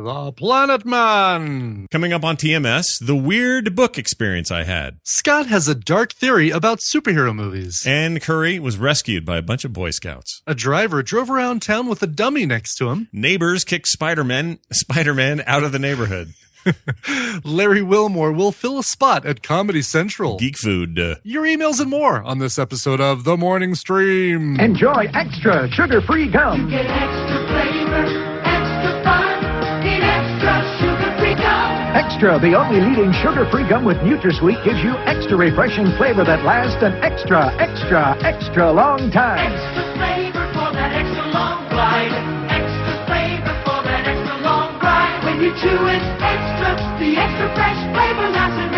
The Planet Man. Coming up on TMS, the weird book experience I had. Scott has a dark theory about superhero movies. Ann Curry was rescued by a bunch of Boy Scouts. A driver drove around town with a dummy next to him. Neighbors kicked Spider-Man out of the neighborhood. Larry Wilmore will fill a spot at Comedy Central. Geek food. Your emails and more on this episode of The Morning Stream. Enjoy extra sugar-free gum. Get extra flavor, extra fun, in extra sugar-free gum. Extra, the only leading sugar-free gum with NutraSweet, gives you extra refreshing flavor that lasts an extra long time. Extra flavor for that extra long ride. Extra flavor for that extra long ride. When you chew it extra, the extra fresh flavor lasts an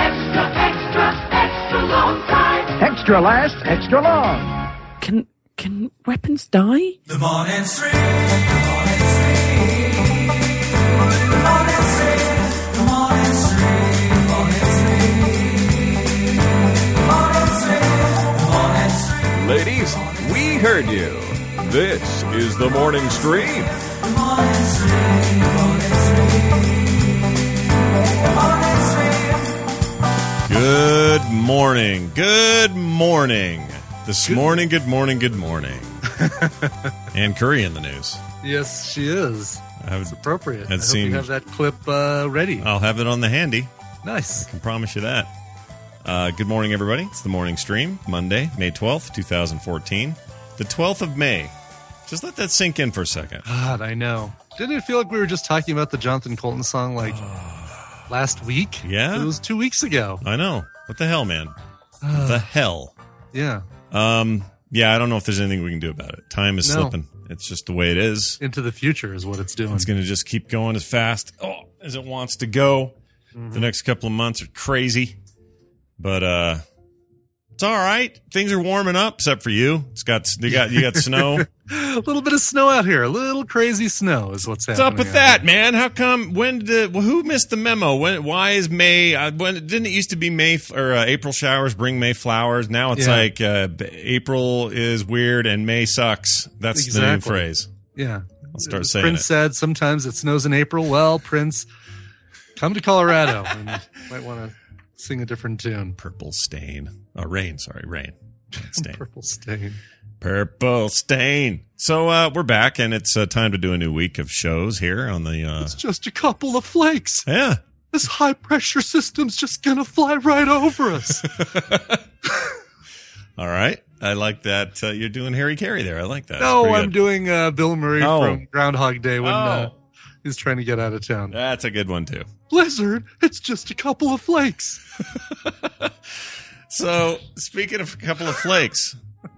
extra long time. Extra lasts extra long. Can weapons die? The morning stream. The morning stream. The morning stream. The morning stream. The morning stream. The morning stream. The morning stream. Ladies, we heard you. This is the morning stream. The morning stream. The morning stream. The morning stream. Good morning. Good morning. This morning, good morning, good morning. Ann Curry in the news. Yes, she is. It's appropriate. I hope you have that clip ready. I'll have it on the handy. Nice. I can promise you that. Good morning, everybody. It's the morning stream, Monday, May 12th, 2014. The 12th of May. Just let that sink in for a second. God, I know. Didn't it feel like we were just talking about the Jonathan Colton song like last week? Yeah? It was 2 weeks ago. I know. What the hell, man? The hell? Yeah. Yeah, I don't know if there's anything we can do about it. Time is slipping. It's just the way it is. Into the future is what it's doing. It's going to just keep going as fast as it wants to go. The next couple of months are crazy. But it's all right. Things are warming up, except for you. You got snow. A little bit of snow out here. A little crazy snow is what's happening. What's up with that, man? How come? Who missed the memo? Why is May? Didn't it used to be May or April showers bring May flowers? Now it's like April is weird and May sucks. That's the new phrase. Yeah, I'll start saying Prince said sometimes it snows in April. Well, Prince, come to Colorado and you might want to sing a different tune. Purple stain. Oh, rain. Sorry, rain. Stain. Purple stain. Purple stain. So we're back, and it's time to do a new week of shows here on the. It's just a couple of flakes. Yeah. This high pressure system's just gonna fly right over us. All right, I like that. You're doing Harry Carey there. I like that. No, I'm doing Bill Murray from Groundhog Day when he's trying to get out of town. That's a good one too. Blizzard, it's just a couple of flakes. So speaking of a couple of flakes.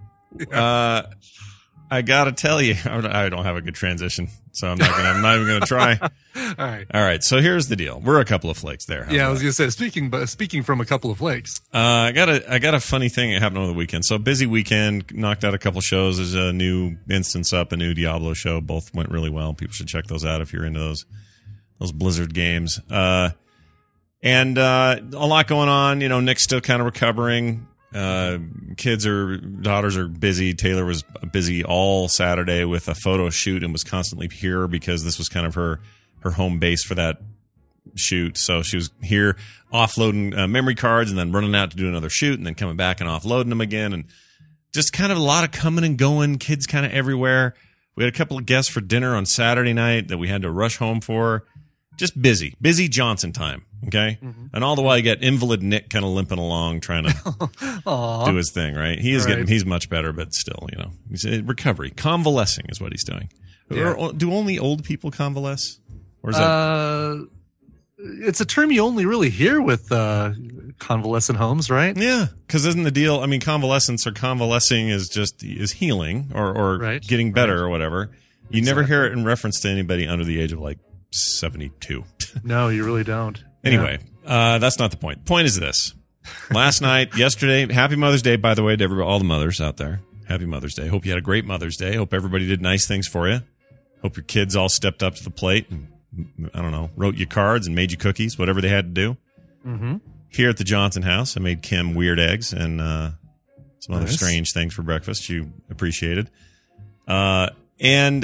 I gotta tell you, I don't have a good transition, so I'm not even gonna try. All right. So here's the deal: we're a couple of flakes there. Yeah, I was gonna say, speaking from a couple of flakes. I got a funny thing that happened over the weekend. So busy weekend, knocked out a couple shows. There's a new instance up, a new Diablo show. Both went really well. People should check those out if you're into those Blizzard games. And a lot going on. You know, Nick's still kind of recovering. Daughters are busy. Taylor was busy all Saturday with a photo shoot and was constantly here because this was kind of her home base for that shoot. So she was here offloading memory cards and then running out to do another shoot and then coming back and offloading them again. And just kind of a lot of coming and going, kids kind of everywhere. We had a couple of guests for dinner on Saturday night that we had to rush home for. Just busy Johnson time. Okay. Mm-hmm. And all the while you got invalid Nick kind of limping along, trying to do his thing, right? He's much better, but still, you know, he's recovery. Convalescing is what he's doing. Yeah. Do only old people convalesce? Or is that? It's a term you only really hear with convalescent homes, right? Yeah. Cause isn't the deal, I mean, convalescence or convalescing is healing or getting better or whatever. You never hear it in reference to anybody under the age of like 72. No, you really don't. Anyway, that's not the point. Point is this. Yesterday, happy Mother's Day, by the way, to everybody, all the mothers out there. Happy Mother's Day. Hope you had a great Mother's Day. Hope everybody did nice things for you. Hope your kids all stepped up to the plate and, I don't know, wrote you cards and made you cookies, whatever they had to do. Mm-hmm. Here at the Johnson house, I made Kim weird eggs and some other strange things for breakfast you appreciated. And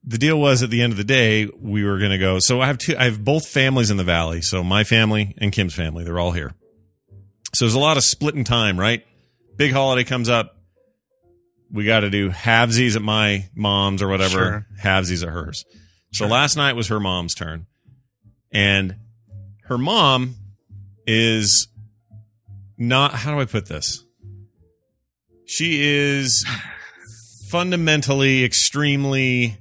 the deal was at the end of the day, we were going to go. So I have both families in the Valley. So my family and Kim's family, they're all here. So there's a lot of splitting time, right? Big holiday comes up. We got to do halvesies at my mom's or whatever, Sure. halvesies at hers. So last night was her mom's turn. And her mom is not, how do I put this? She is fundamentally extremely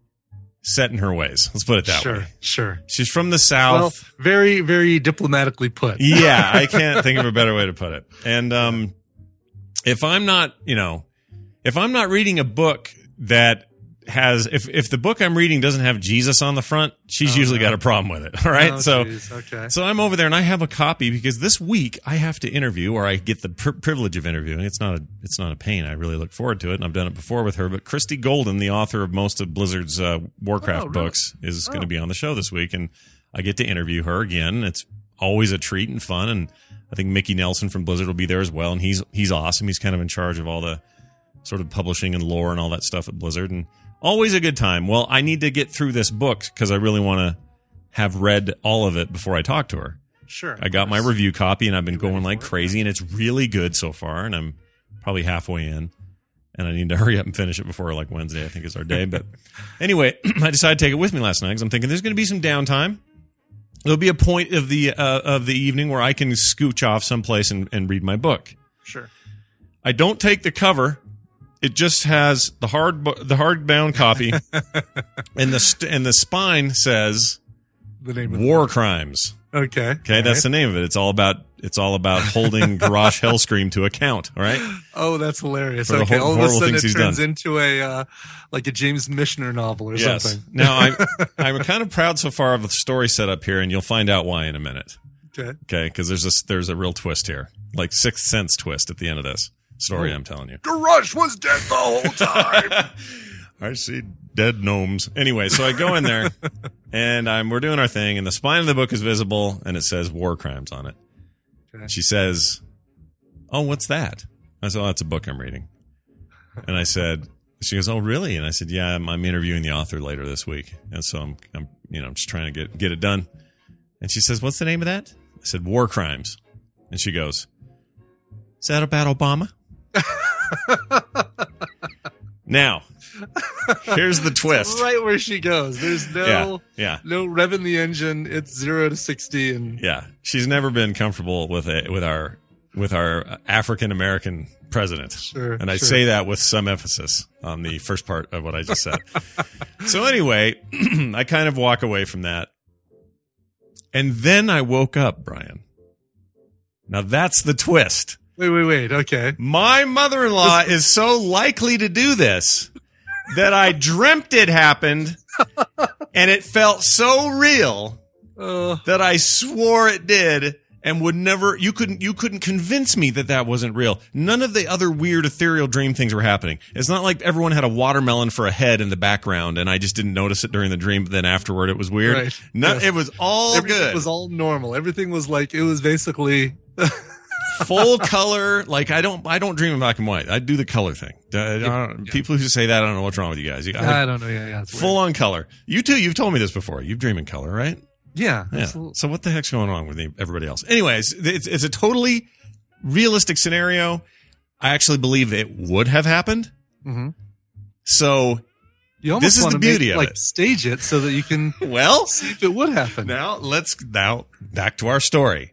set in her ways. Let's put it that way. Sure. She's from the Well, South. very, very diplomatically put. Yeah, I can't think of a better way to put it. And if I'm not reading a book that has, if the book I'm reading doesn't have Jesus on the front, she's usually got a problem with it. All right. Oh, geez. Okay. So I'm over there and I have a copy because this week I have to interview, or I get the privilege of interviewing. It's not a pain. I really look forward to it, and I've done it before with her. But Christy Golden, the author of most of Blizzard's Warcraft books, is going to be on the show this week, and I get to interview her again. It's always a treat and fun, and I think Mickey Nelson from Blizzard will be there as well, and he's awesome. He's kind of in charge of all the sort of publishing and lore and all that stuff at Blizzard, and always a good time. Well, I need to get through this book because I really want to have read all of it before I talk to her. Sure. I got my review copy and I've been going like crazy, and it's really good so far, and I'm probably halfway in, and I need to hurry up and finish it before like Wednesday, I think is our day. But anyway, I decided to take it with me last night because I'm thinking there's going to be some downtime. There'll be a point of the evening where I can scooch off someplace and read my book. Sure. I don't take the cover. It just has the hardbound copy, and the spine says The name of War Crimes. Okay. Okay, that's the name of it. It's all about holding Garrosh Hellscream to account. All right. Oh, that's hilarious. For the Okay, all of a horrible sudden things it he's turns done. into a like a James Michener novel or Yes. something. Now I'm kind of proud so far of the story set up here, and you'll find out why in a minute. Okay. Okay, because there's a real twist here, like Sixth Sense twist at the end of this story. I'm telling you. Garrosh was dead the whole time. I see dead gnomes. Anyway, so I go in there, and we're doing our thing, and the spine of the book is visible, and it says War Crimes on it. Okay. She says, "Oh, what's that?" I said, "Oh, that's a book I'm reading." And I said, she goes, "Oh, really?" And I said, "Yeah, I'm interviewing the author later this week, and so I'm just trying to get it done." And she says, "What's the name of that?" I said, "War Crimes." And she goes, "Is that about Obama?" Now, here's the twist. Right where she goes. There's no Yeah. no rev in the engine. It's 0 to 60, and Yeah, she's never been comfortable with our African American president. Sure, and I sure. say that with some emphasis on the first part of what I just said. So anyway, I kind of walk away from that, and then I woke up, Brian. Now that's the twist. Wait. Okay. My mother-in-law is so likely to do this that I dreamt it happened, and it felt so real that I swore it did, and would never. You couldn't convince me that wasn't real. None of the other weird ethereal dream things were happening. It's not like everyone had a watermelon for a head in the background, and I just didn't notice it during the dream. But then afterward, it was weird. Right. No, Yes. it was all Everything good. was all normal. Everything was like, it was basically Full color. Like I don't dream in black and white. I do the color thing. People who say that, I don't know what's wrong with you guys. I don't know. Yeah. It's Full weird. on color. You too. You've told me this before. You dream in color, right? Yeah. Yeah. Absolutely. So what the heck's going on with everybody else? Anyways, it's a totally realistic scenario. I actually believe it would have happened. Mm-hmm. So You almost This is want the to beauty of like it. stage it so that you can well, see if it would happen. now back to our story.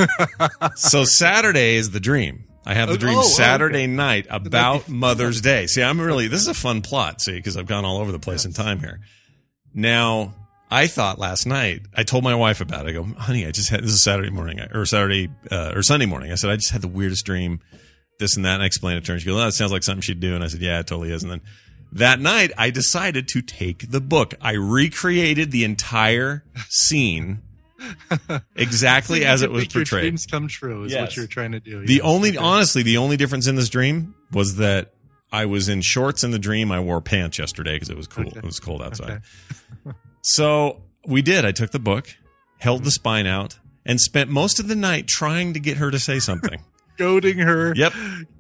So Saturday is the dream. I have the dream Oh, Saturday okay. night about Mother's Day. See, this is a fun plot, see, because I've gone all over the place in time here. Now, I thought last night, I told my wife about it. I go, honey, this is Saturday morning, or Sunday morning. I said, I just had the weirdest dream, this and that. And I explained it to her. And she goes, oh, that sounds like something she'd do. And I said, yeah, it totally is. And then that night, I decided to take the book. I recreated the entire scene exactly as it was Make your portrayed. dreams come true is Yes. what you're trying to do. Honestly, the only difference in this dream was that I was in shorts in the dream. I wore pants yesterday because it was cool. Okay. It was cold outside. Okay. So we did. I took the book, held the spine out, and spent most of the night trying to get her to say something. goading her. Yep.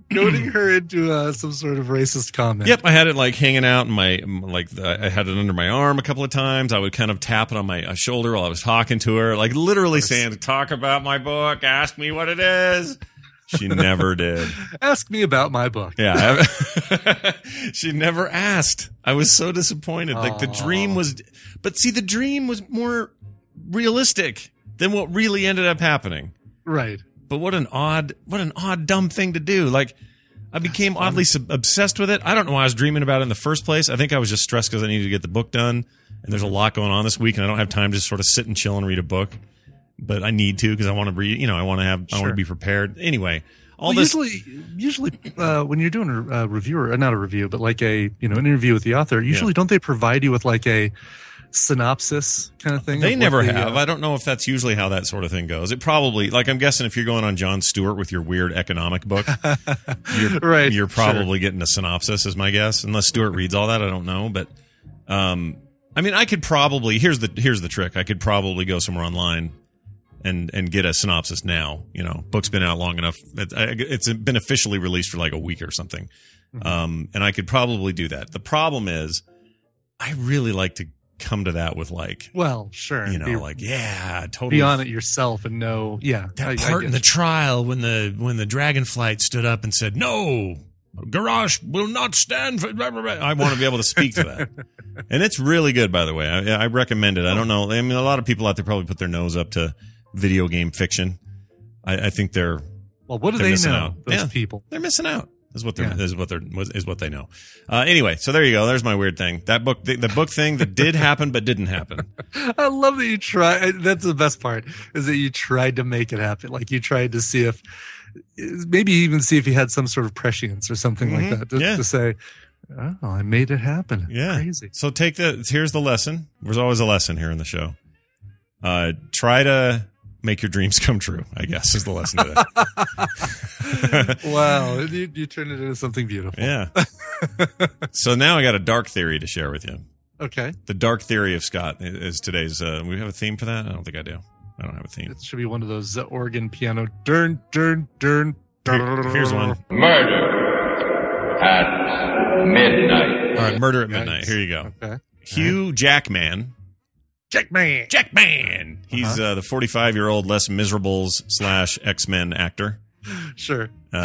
goading her into some sort of racist comment. Yep, I had it like hanging out in I had it under my arm a couple of times. I would kind of tap it on my shoulder while I was talking to her, like literally saying, "Talk about my book, ask me what it is." She never did. Ask me about my book. Yeah. She never asked. I was so disappointed. Like the dream was, but see, the dream was more realistic than what really ended up happening. Right. But what an odd, dumb thing to do. Like, I became oddly obsessed with it. I don't know why I was dreaming about it in the first place. I think I was just stressed because I needed to get the book done. And there's a lot going on this week, and I don't have time to just sort of sit and chill and read a book. But I need to because I want to read. I want to be prepared. Anyway, usually when you're doing a review, or not a review, but like an interview with the author, usually don't they provide you with like a synopsis kind of thing? They never have. I don't know if that's usually how that sort of thing goes. It probably, like, I'm guessing if you're going on Jon Stewart with your weird economic book, you're probably getting a synopsis, is my guess. Unless Stewart reads all that, I don't know. But I mean, I could probably here's the trick. I could probably go somewhere online and get a synopsis now. Book's been out long enough. It's been officially released for like a week or something. And I could probably do that. The problem is I really like to come to that with like, well, sure, totally be on it yourself and know. Yeah. That part in the trial when the Dragonflight stood up and said, "No, Garrosh will not stand for," I want to be able to speak to that. And it's really good, by the way. I recommend it. I don't know. I mean, a lot of people out there probably put their nose up to video game fiction. I think they're what do they know? Those people, they're missing out. Is what they know. Anyway, so there you go. There's my weird thing. That book, the book thing that did happen but didn't happen. I love that you try. That's the best part, is that you tried to make it happen. Like you tried to see if he had some sort of prescience or something like that to say, "Oh, I made it happen." Yeah, crazy. So here's the lesson. There's always a lesson here in the show. Try to make your dreams come true, I guess, is the lesson today. Wow. You turned it into something beautiful. Yeah. So now I got a dark theory to share with you. Okay. The dark theory of Scott is today's. We have a theme for that? I don't think I do. I don't have a theme. It should be one of those organ piano. Dun, dun, dun, dun. Here's one. Murder at midnight. All right, Murder at Midnight. Here you go. Okay. Hugh Jackman. Jackman. He's the 45-year-old Les Miserables / X-Men actor. Sure.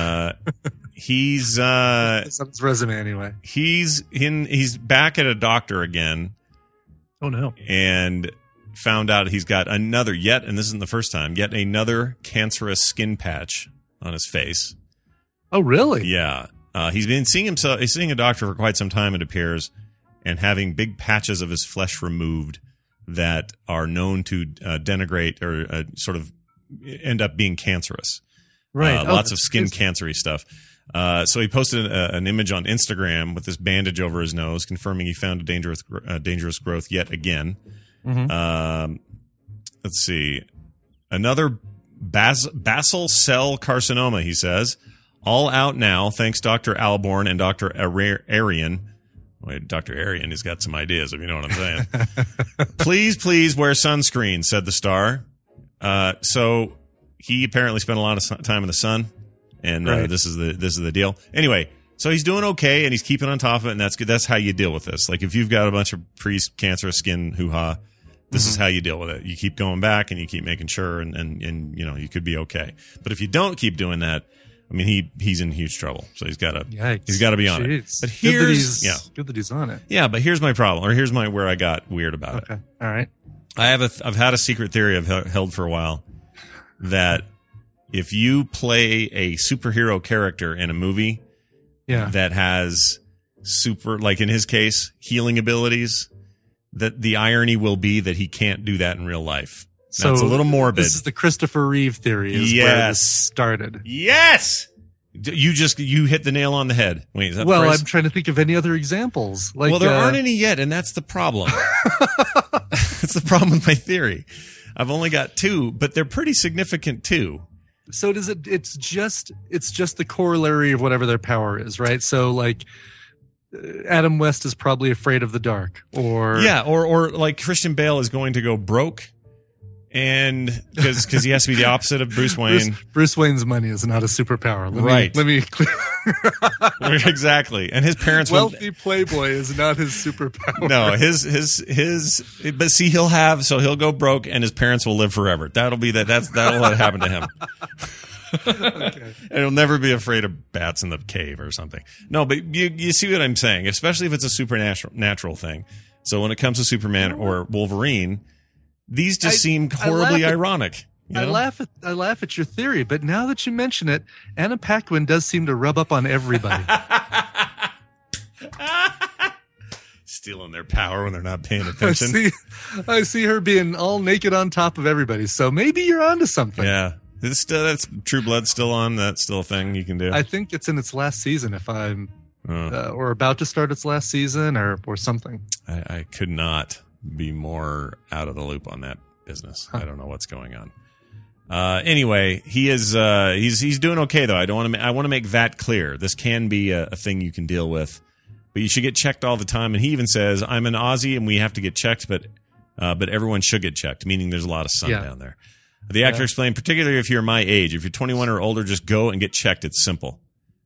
He's that's on his resume anyway. He's back at a doctor again. Oh no. And found out he's got and this isn't the first time, yet another cancerous skin patch on his face. Oh really? Yeah. He's been seeing a doctor for quite some time, it appears, and having big patches of his flesh removed that are known to denigrate or sort of end up being cancerous. Right. Lots of skin cancery stuff. So he posted an image on Instagram with this bandage over his nose, confirming he found a dangerous growth yet again. Mm-hmm. Let's see. Another basal cell carcinoma, he says. All out now, thanks Dr. Alborn and Dr. Arian. Wait, Dr. Arian has got some ideas, if you know what I'm saying. Please wear sunscreen, said the star. So he apparently spent a lot of time in the sun, and this is the deal. Anyway, so he's doing okay, and he's keeping on top of it, and that's good. That's how you deal with this. Like if you've got a bunch of pre-cancerous skin hoo-ha, this is how you deal with it. You keep going back, and you keep making sure, and you could be okay. But if you don't keep doing that, I mean, he's in huge trouble. So he's got to be on it. But good that he's on it. Yeah, but here's my problem, or here's where I got weird about it. Okay, all right. I've had a secret theory I've held for a while that if you play a superhero character in a movie, that has like in his case, healing abilities, that the irony will be that he can't do that in real life. So it's a little morbid. This is the Christopher Reeve theory. Where this started. Yes. You hit the nail on the head. Wait, is that the phrase? I'm trying to think of any other examples. There aren't any yet, and that's the problem. That's the problem with my theory. I've only got two, but they're pretty significant too. So it's just the corollary of whatever their power is, right? So like Adam West is probably afraid of the dark, or like Christian Bale is going to go broke. And because he has to be the opposite of Bruce Wayne. Bruce Wayne's money is not a superpower. Let me Exactly. And his parents wealthy playboy is not his superpower. No, but see, he'll go broke and his parents will live forever. That'll what happen to him. Okay. And he'll never be afraid of bats in the cave or something. No, but you see what I'm saying, especially if it's a supernatural thing. So when it comes to Superman or Wolverine, these just seem horribly ironic. You know? I laugh at your theory, but now that you mention it, Anna Paquin does seem to rub up on everybody. Stealing their power when they're not paying attention. I see her being all naked on top of everybody. So maybe you're onto something. Yeah. That's True Blood still on. That's still a thing you can do. I think it's in its last season, if I'm or about to start its last season or something. I could not be more out of the loop on that business. I don't know what's going on. Anyway, he is he's doing okay though. I want to make that clear. This can be a thing you can deal with, but you should get checked all the time. And he even says, "I'm an Aussie and we have to get checked, but everyone should get checked," meaning there's a lot of sun down there. The actor explained, particularly if you're my age, if you're 21 or older, just go and get checked. It's simple.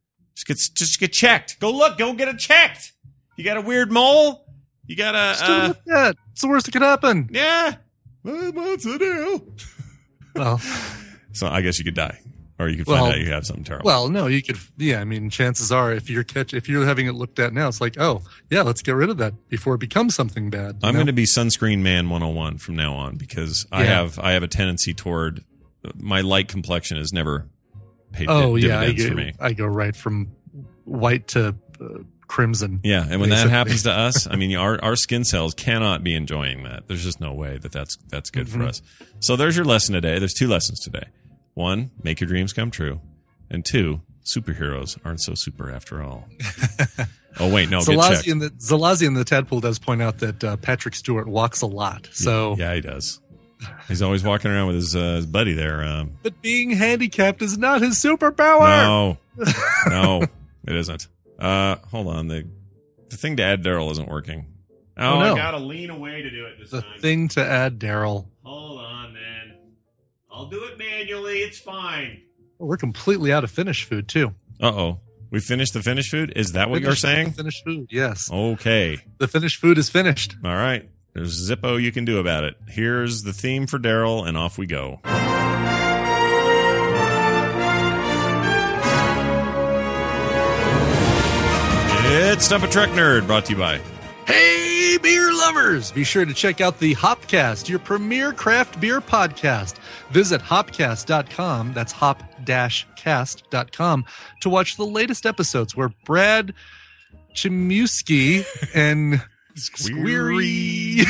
Just get checked. Go get it checked. You got a weird mole? You got a it's the worst that could happen. Yeah. What's the deal? Well, so I guess you could die, or you could find out you have something terrible. Well, no, you could. Yeah, I mean, chances are, if you're having it looked at now, it's like, oh, yeah, let's get rid of that before it becomes something bad. I'm going to be sunscreen man 101 from now on because I have a tendency toward my light complexion has never paid dividends for me. I go right from white to crimson. Yeah, and when that happens to us, I mean, our skin cells cannot be enjoying that. There's just no way that's good for us. So there's your lesson today. There's 2 lessons today. 1, make your dreams come true. And 2, superheroes aren't so super after all. Oh, wait, no, Zalazzi and the Tadpole does point out that Patrick Stewart walks a lot. So yeah, he does. He's always walking around with his buddy there. But being handicapped is not his superpower. No, it isn't. Hold on. The thing to add Daryl isn't working. Oh, no. I gotta lean away to do it this time. The thing to add Daryl. Hold on, man. I'll do it manually. It's fine. We're completely out of finished food, too. Uh-oh. We finished the finished food? Is that what you're saying? Finished food, yes. Okay. The finished food is finished. All right. There's Zippo you can do about it. Here's the theme for Daryl, and off we go. It's Stump a Trek Nerd, brought to you by... Hey, beer lovers! Be sure to check out the Hopcast, your premier craft beer podcast. Visit hopcast.com, that's hop-cast.com, to watch the latest episodes where Brad Chmielewski and Squeery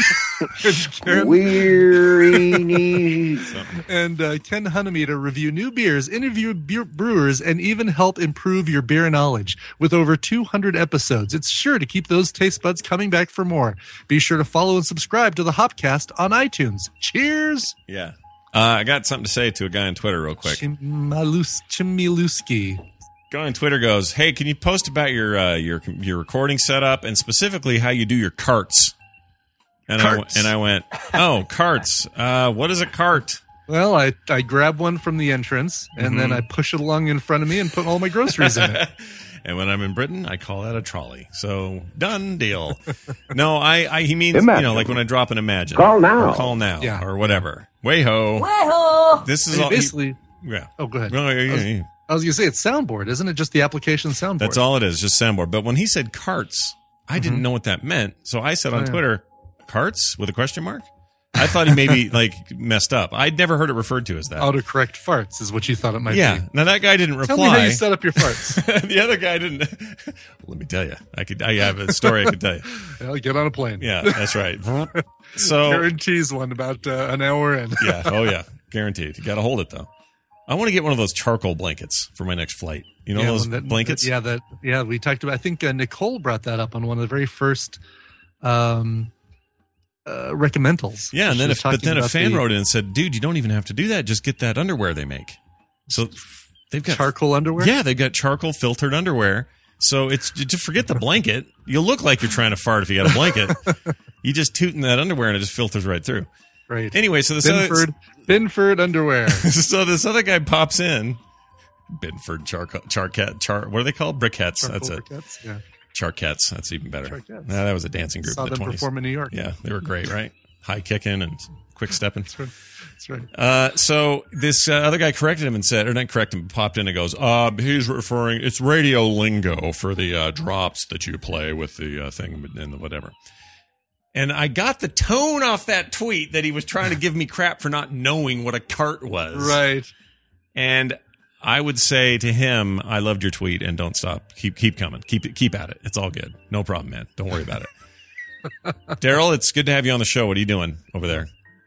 and Ken Hunnemeter review new beers, interview brewers, and even help improve your beer knowledge. With over 200 episodes, it's sure to keep those taste buds coming back for more. Be sure to follow and subscribe to the Hopcast on iTunes. Cheers! Yeah. I got something to say to a guy on Twitter real quick. Chmielewski. Guy on Twitter goes, "Hey, can you post about your recording setup and specifically how you do your carts?" And I went, "Oh, carts. What is a cart?" Well, I grab one from the entrance and then I push it along in front of me and put all my groceries in it. And when I'm in Britain, I call that a trolley. So done deal. No, he means Imagine. like when I drop an Imagine. Call now. Or call now. Yeah. Or whatever. Way-ho. Way-ho! This is all basically. yeah. Oh, go ahead. No, yeah. I was going to say it's soundboard, isn't it? Just the application soundboard. That's all it is, just soundboard. But when he said carts, I didn't know what that meant. So I said on Twitter, carts with a question mark? I thought he maybe like messed up. I'd never heard it referred to as that. Autocorrect farts is what you thought it might Yeah. be. Now that guy didn't reply. Tell me how you set up your farts. The other guy didn't. Let me tell you. I have a story I could tell you. Well, get on a plane. Yeah, that's right. So guarantees one about an hour in. yeah. Oh yeah. Guaranteed. You got to hold it though. I want to get one of those charcoal blankets for my next flight. You know those blankets? We talked about. I think Nicole brought that up on one of the very first recommendals. Yeah, and then a fan wrote in and said, "Dude, you don't even have to do that. Just get that underwear they make." So they've got charcoal underwear. Yeah, they've got charcoal filtered underwear. So it's just forget the blanket. You'll look like you're trying to fart if you got a blanket. You just toot in that underwear and it just filters right through. Right. Anyway, so Binford underwear. So this other guy pops in. Binford what are they called? Briquettes. That's it. Briquettes, yeah. Charquettes. That's even better. Charquettes. Nah, that was a dancing group Saw in the them 20s. perform in New York. Yeah, they were great, right? High kicking and quick stepping. That's right. So this other guy corrected him and said, or not correct him, but popped in and goes, he's referring, it's radio lingo for the drops that you play with the thing and the whatever. And I got the tone off that tweet that he was trying to give me crap for not knowing what a cart was. Right. And I would say to him, I loved your tweet and don't stop. Keep coming. Keep at it. It's all good. No problem, man. Don't worry about it. Daryl, it's good to have you on the show. What are you doing over there?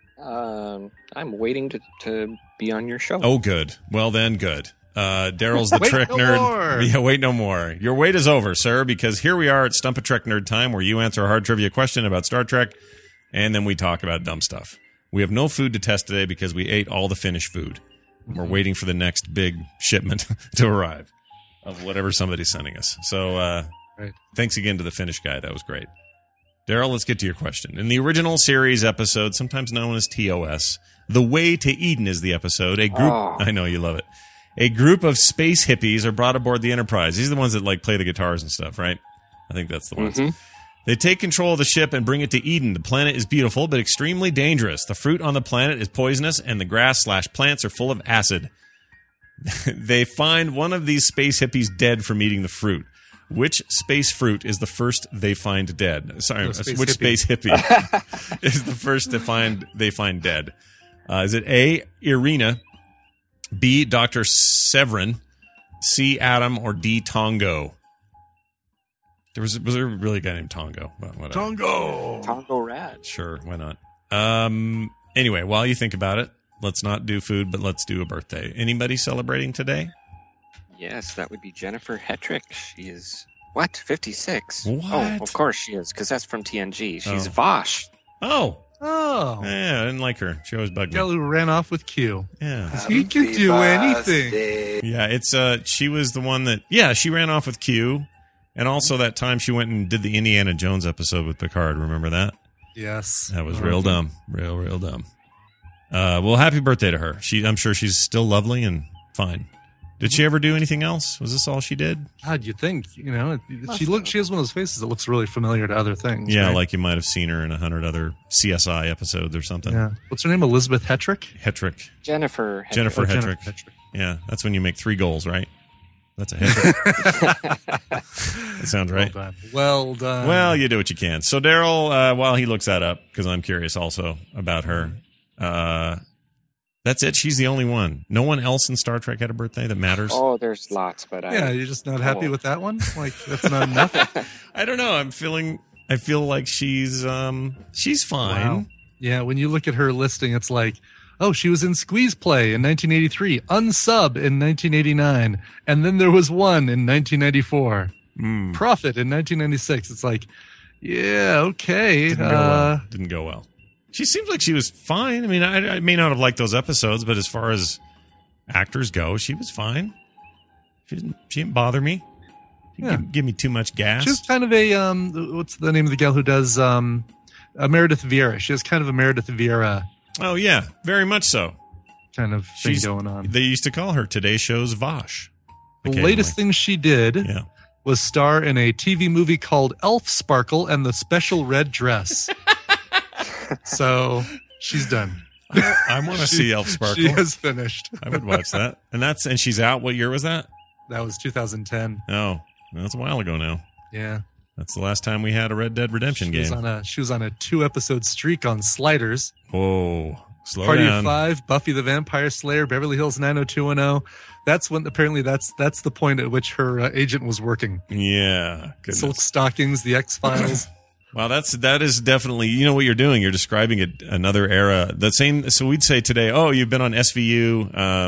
I'm waiting to be on your show. Oh, good. Well, then, good. Daryl's the Wait Trek no nerd. more. Yeah, wait no more. Your wait is over, sir, because here we are at Stump a Trek Nerd time, where you answer a hard trivia question about Star Trek, and then we talk about dumb stuff. We have no food to test today because we ate all the finished food. We're waiting for the next big shipment to arrive of whatever somebody's sending us. So, Thanks again to the Finnish guy. That was great. Daryl, let's get to your question. In the original series episode, sometimes known as TOS, The Way to Eden is the episode. A group, I know you love it. A group of space hippies are brought aboard the Enterprise. These are the ones that like play the guitars and stuff, right? I think that's the ones. They take control of the ship and bring it to Eden. The planet is beautiful, but extremely dangerous. The fruit on the planet is poisonous, and the grass/plants are full of acid. They find one of these space hippies dead from eating the fruit. Which space fruit is the first they find dead? Sorry, which space hippie is the first they find dead? Is it A, Irina, B, Dr. Severin, C, Adam, or D, Tongo? Was there really a guy named Tongo? Well, whatever. Tongo Rad. Sure, why not? Anyway, while you think about it, let's not do food, but let's do a birthday. Anybody celebrating today? Yes, that would be Jennifer Hetrick. She is, 56? What? Oh, of course she is, because that's from TNG. She's Vosh. Oh. Oh. Yeah, I didn't like her. She always bugged me. Gal who ran off with Q. Yeah. He can do anything. Yeah, it's she was the one that she ran off with Q. And also that time she went and did the Indiana Jones episode with Picard. Remember that? Yes. That was real dumb. Real dumb. Well, happy birthday to her. I'm sure she's still lovely and fine. Did she ever do anything else? Was this all she did? God, you'd think, she has one of those faces that looks really familiar to other things. Yeah, right? like you might have seen her in 100 other CSI episodes or something. Yeah. What's her name? Elizabeth Hetrick? Hetrick. Jennifer Hetrick. Jennifer Hetrick. Yeah, that's when you make 3 goals, right? That's a Hetrick. That sounds right. Well done. Well, you do what you can. So Daryl, while he looks that up, because I'm curious also about her, that's it. She's the only one. No one else in Star Trek had a birthday that matters. Oh, there's lots, but you're just not happy with that one? Like, that's not enough? I don't know. I feel like she's fine. Wow. Yeah, when you look at her listing, it's like, oh, she was in Squeeze Play in 1983, Unsub in 1989, and then there was one in 1994. Prophet in 1996. It's like, yeah, okay. Didn't go well. She seems like she was fine. I mean, I may not have liked those episodes, but as far as actors go, she was fine. She didn't bother me. She didn't give me too much gas. She's kind of a what's the name of the gal who does Meredith Vieira? She has kind of a Meredith Vieira. Oh yeah, very much so. Kind of thing going on. They used to call her Today Show's Vosh. The latest thing she did was star in a TV movie called Elf Sparkle and the Special Red Dress. So she's done. I want to see Elf Sparkle. She has finished. I would watch that. And she's out. What year was that? That was 2010. Oh, that's a while ago now. Yeah. That's the last time we had a Red Dead Redemption game. She was on a 2-episode streak on Sliders. Whoa. Slow Party down. of 5, Buffy the Vampire Slayer, Beverly Hills 90210. That's when apparently that's the point at which her agent was working. Yeah. Goodness. Silk Stockings, The X-Files. Wow, that is definitely, you know what you're doing. You're describing another era. The same. So we'd say today, oh, you've been on SVU,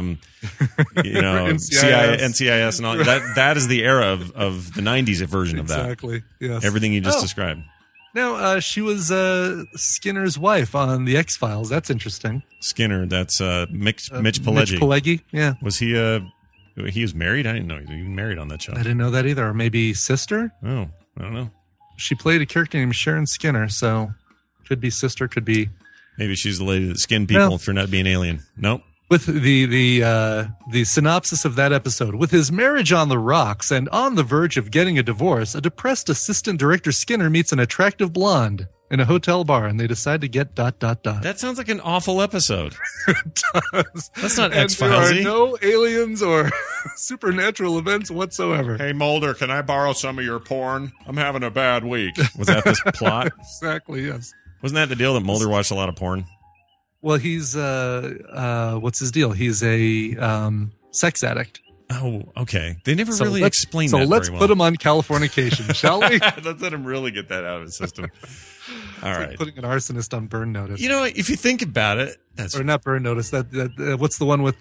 NCIS, and all that is the era of the '90s version of that. Exactly. Yes. Everything you just described. Now, she was Skinner's wife on The X-Files. That's interesting. Skinner. That's Mitch Pileggi. Mitch Pileggi. Yeah. Was he? He was married. I didn't know he was even married on that show. I didn't know that either. Or maybe sister. Oh, I don't know. She played a character named Sharon Skinner, so could be sister, could be Maybe she's the lady that skinned people No. for not being alien. Nope. With the synopsis of that episode, with his marriage on the rocks and on the verge of getting a divorce, a depressed assistant director Skinner meets an attractive blonde in a hotel bar, and they decide to get ... That sounds like an awful episode. It does. That's not And X-Files-y. There are no aliens or supernatural events whatsoever. Hey, Mulder, can I borrow some of your porn? I'm having a bad week. Was that this plot? Exactly. Yes. Wasn't that the deal that Mulder watched a lot of porn? Well, he's what's his deal? He's a sex addict. Oh, okay. They never So really let's- explained So that let's very put well. him on Californication, shall we? Let's let him really get that out of his system. All It's right. like putting an arsonist on burn notice. You know, if you think about it, that's Or not burn notice. That what's the one with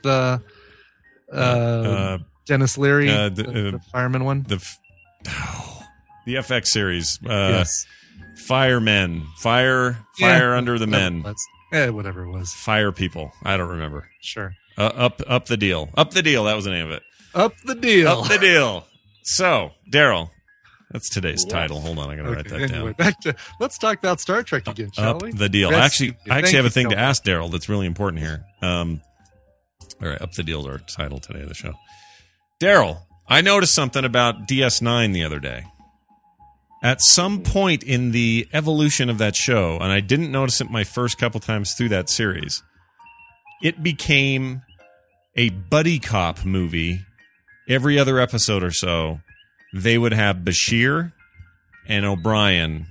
Dennis Leary, the fireman one? the FX series. Yes. Firemen. Fire under the men. Whatever it was. Fire people. I don't remember. Sure. Up the deal. Up the deal. That was the name of it. Up the deal. Up the deal. So, Daryl, that's today's title. Hold on, I gotta write that Anyway, down. back to let's talk about Star Trek again, shall Up we? the deal. That's- I thank actually have a you, thing to Phil. ask Daryl that's really important here. All right, Up the Deal is our title today of the show. Daryl, I noticed something about DS9 the other day. At some point in the evolution of that show, and I didn't notice it my first couple times through that series, it became a buddy cop movie. Every other episode or so, they would have Bashir and O'Brien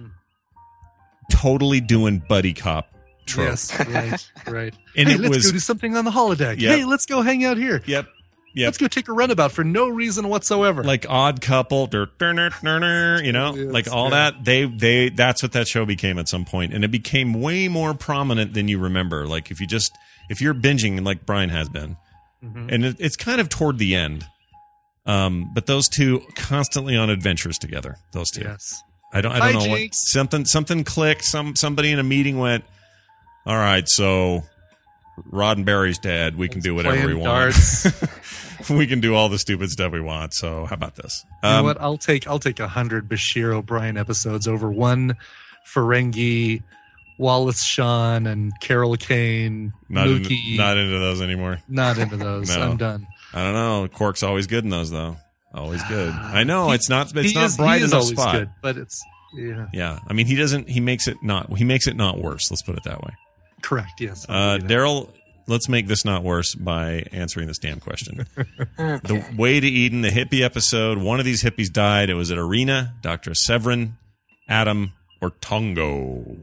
totally doing buddy cop trope. Yes, right. And hey, it let's was- go do something on the holodeck. Yep. Hey, let's go hang out here. Yep. Let's go take a runabout for no reason whatsoever. Like Odd Couple, you know, Yes, like all yeah. that. That's what that show became at some point, and it became way more prominent than you remember. Like if you're binging, like Brian has been, and it's kind of toward the end. But those two constantly on adventures together. Those two. Yes. I don't know what Hijinks. something clicked. Somebody in a meeting went, all right, so Roddenberry's dead. We can do whatever we Playing want. darts. We can do all the stupid stuff we want. So how about this? You know what? I'll take 100 Bashir O'Brien episodes over one Ferengi, Wallace Shawn, and Carol Kane, Not Mookie. into those anymore. Not into those. No. I'm done. I don't know. Quark's always good in those, though. Always good. I know it's not bright He is enough always spot. good, but it's yeah. Yeah, I mean he makes it not worse. Let's put it that way. Correct. Yes. I'll do that. Daryl, let's make this not worse by answering this damn question. The Way to Eden, the hippie episode. One of these hippies died. It was at Arena, Dr. Severin, Adam, or Tongo.